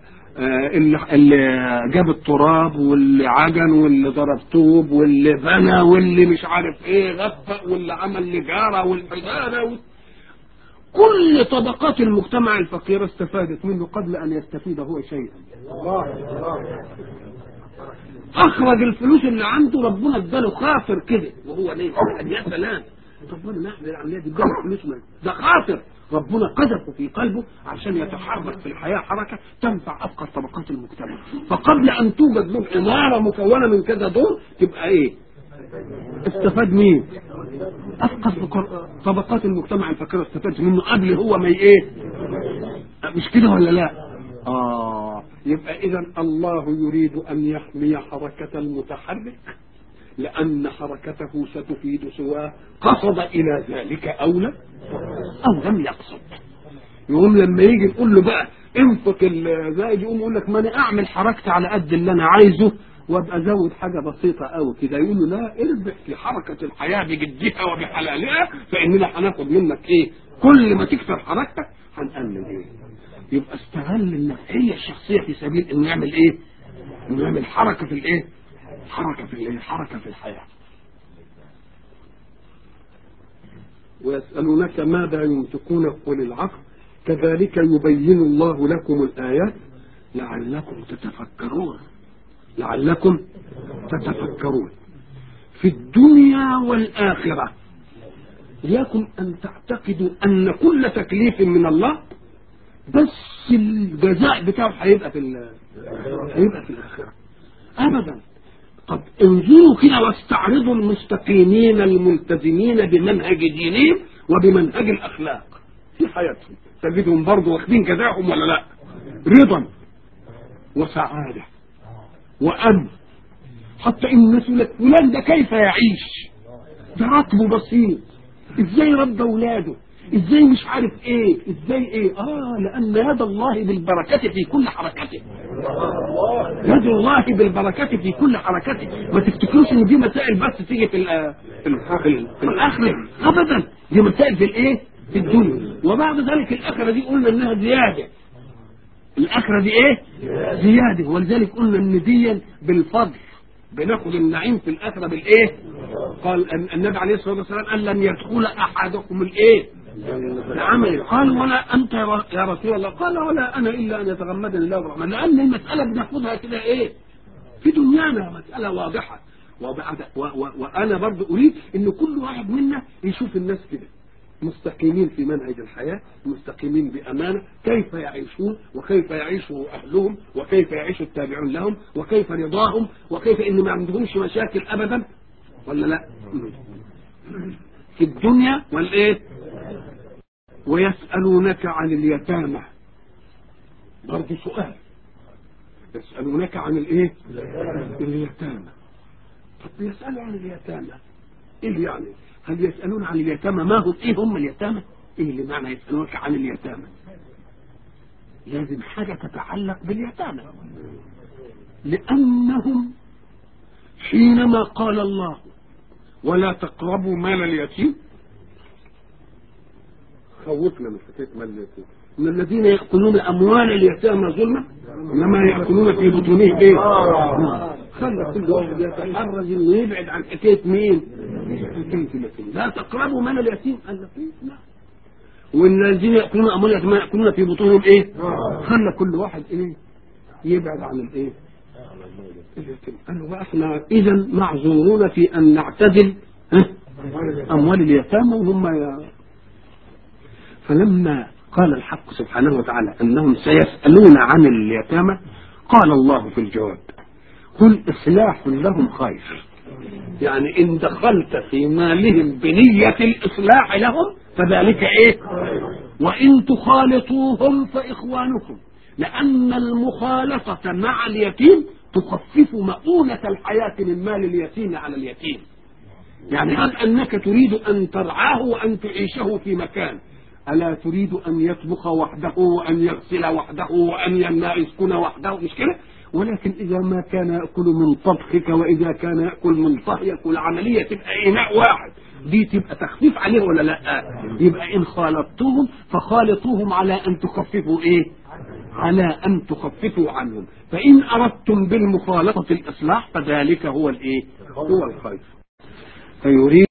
اللي جاب التراب واللي عجن واللي ضرب طوب واللي بنى واللي مش عارف ايه غفق واللي عمل نجاره والحجاره كل طبقات المجتمع الفقيره استفادت منه قبل ان يستفيد هو شيئا. اخرج الفلوس اللي عنده ربنا اداله خاطر كده وهو ليه يا سلام طب انا نعمل العمليه دي اداله فلوس من ده خاطر ربنا قذفه في قلبه عشان يتحرك في الحياه حركه تنفع افقر طبقات المجتمع. فقبل ان توجد له عماره مكونه من كذا دور تبقى ايه استفاد مين؟ افقر طبقات المجتمع الفقيره استفاد منه قبل هو ما ايه. مش كده ولا لا؟ يبقى اذا الله يريد ان يحمي حركة المتحرك لان حركته ستفيد سواء قصد الى ذلك او لا او لم يقصد. يقوم لما يجي نقول له بقى انفق الزائد يقوم يقول لك ما انا اعمل حركتي على قد اللي انا عايزه وابقى ازود حاجه بسيطه قوي كده. يقول له لا اربح في حركه الحياه بجدها وبحلالها فاننا هناخد منك ايه كل ما تكثر حركتك هنقلل ايه. يبقى استغل النفسيه الشخصيه في سبيل انه يعمل ايه؟ انه يعمل حركه في الايه؟ حركه في الحياه. ويسألونك ماذا ينفقون قل العفو كذلك يبين الله لكم الآيات لعلكم تتفكرون في الدنيا والآخرة. إياكم أن تعتقدوا أن كل تكليف من الله بس الجزاء بتاعه هيبقى في الآخرة أبدا. طب انظروا كده واستعرضوا المستقيمين الملتزمين بمنهج دينهم وبمنهج الأخلاق في حياتهم، تجدهم برضه واخدين جزاءهم ولا لا؟ رضا وسعادة وأمن. حتى إن الناس يقول لك فلان ده كيف يعيش؟ ده راتبه بسيط، ازاي رد اولاده، ازاي مش عارف ايه، ازاي ايه. لان يد الله بالبركه في كل حركته. يد الله بالبركه في كل حركته. ما تفتكروش ان دي مسائل بس تيجي في الاخره ابدا، دي مسائل في الايه؟ في الدنيا. وبعد ذلك الاخره دي قلنا انها زياده. الاخره دي ايه؟ زياده. ولذلك قلنا ان دي بالفضل بناخد النعيم في الاخره بالايه؟ قال النبي عليه الصلاه والسلام قال لن يدخل احدكم الايه؟ العمل. قال ولا انت يا رسول الله؟ قال ولا انا الا ان يتغمدني الله برحمه. لان المساله بناخدها كده ايه؟ في دنيانا مساله واضحه. وانا برضو اريد ان كل واحد منا يشوف الناس كده مستقيمين في منهج الحياة، مستقيمين بأمانة، كيف يعيشون وكيف يعيش أهلهم وكيف يعيش التابعون لهم وكيف رضاهم وكيف إن ما عندهمش مشاكل أبدا ولا لا في الدنيا والإيه. ويسألونك عن اليتامى، برضه سؤال. يسألونك عن الإيه؟ اليتامى. طب يسألوا عن اليتامى إيه يعني؟ هل يسألون عن اليتامى ما هم؟ ايه هم اليتامى؟ ايه اللي معنى يسألونك عن اليتامى؟ لازم حاجة تتعلق باليتامى، لأنهم حينما قال الله ولا تقربوا مال اليتيم، خوفنا من حكاية مال اليتيم. ان الذين يأكلون أموال اليتامى ظلما انما يأكلون في بطونهم ايه؟ خلى كل واحد يتحرز ويبعد عن حكاية مين؟ لا تقربوا مال اليتيم. قال لك لا. وان الذين يأكلون أموال اليتامى يأكلون في بطونهم ايه؟ خلى كل واحد ايه؟ يبعد عن الايه؟ اليتيم. قالوا احنا اذا معذورون في ان نعتزل أموال اليتامى وهم فلما قال الحق سبحانه وتعالى أنهم سيسألون عن اليتامى قال الله في الجواب قل إصلاح لهم خير. يعني إن دخلت في مالهم بنية الإصلاح لهم فذلك إيه؟ وإن تخالطوهم فإخوانكم، لأن المخالطة مع اليتيم تخفف مؤونة الحياة من مال اليتيم على اليتيم. يعني هل أنك تريد أن ترعاه وأن تعيشه في مكان، ألا تريد أن يطبخ وحده وأن يغسل وحده وأن يسكن وحده؟ مش كده؟ ولكن إذا ما كان يأكل من طبخك وإذا كان يأكل من طهيك والعملية تبقى إناء واحد، دي تبقى تخفيف عليه ولا لا؟ يبقى إن خالطتهم فخالطوهم على أن تخففوا إيه؟ على أن تخففوا عنهم. فإن أردتم بالمخالطة الإصلاح فذلك هو الإيه؟ هو الخير. فيريد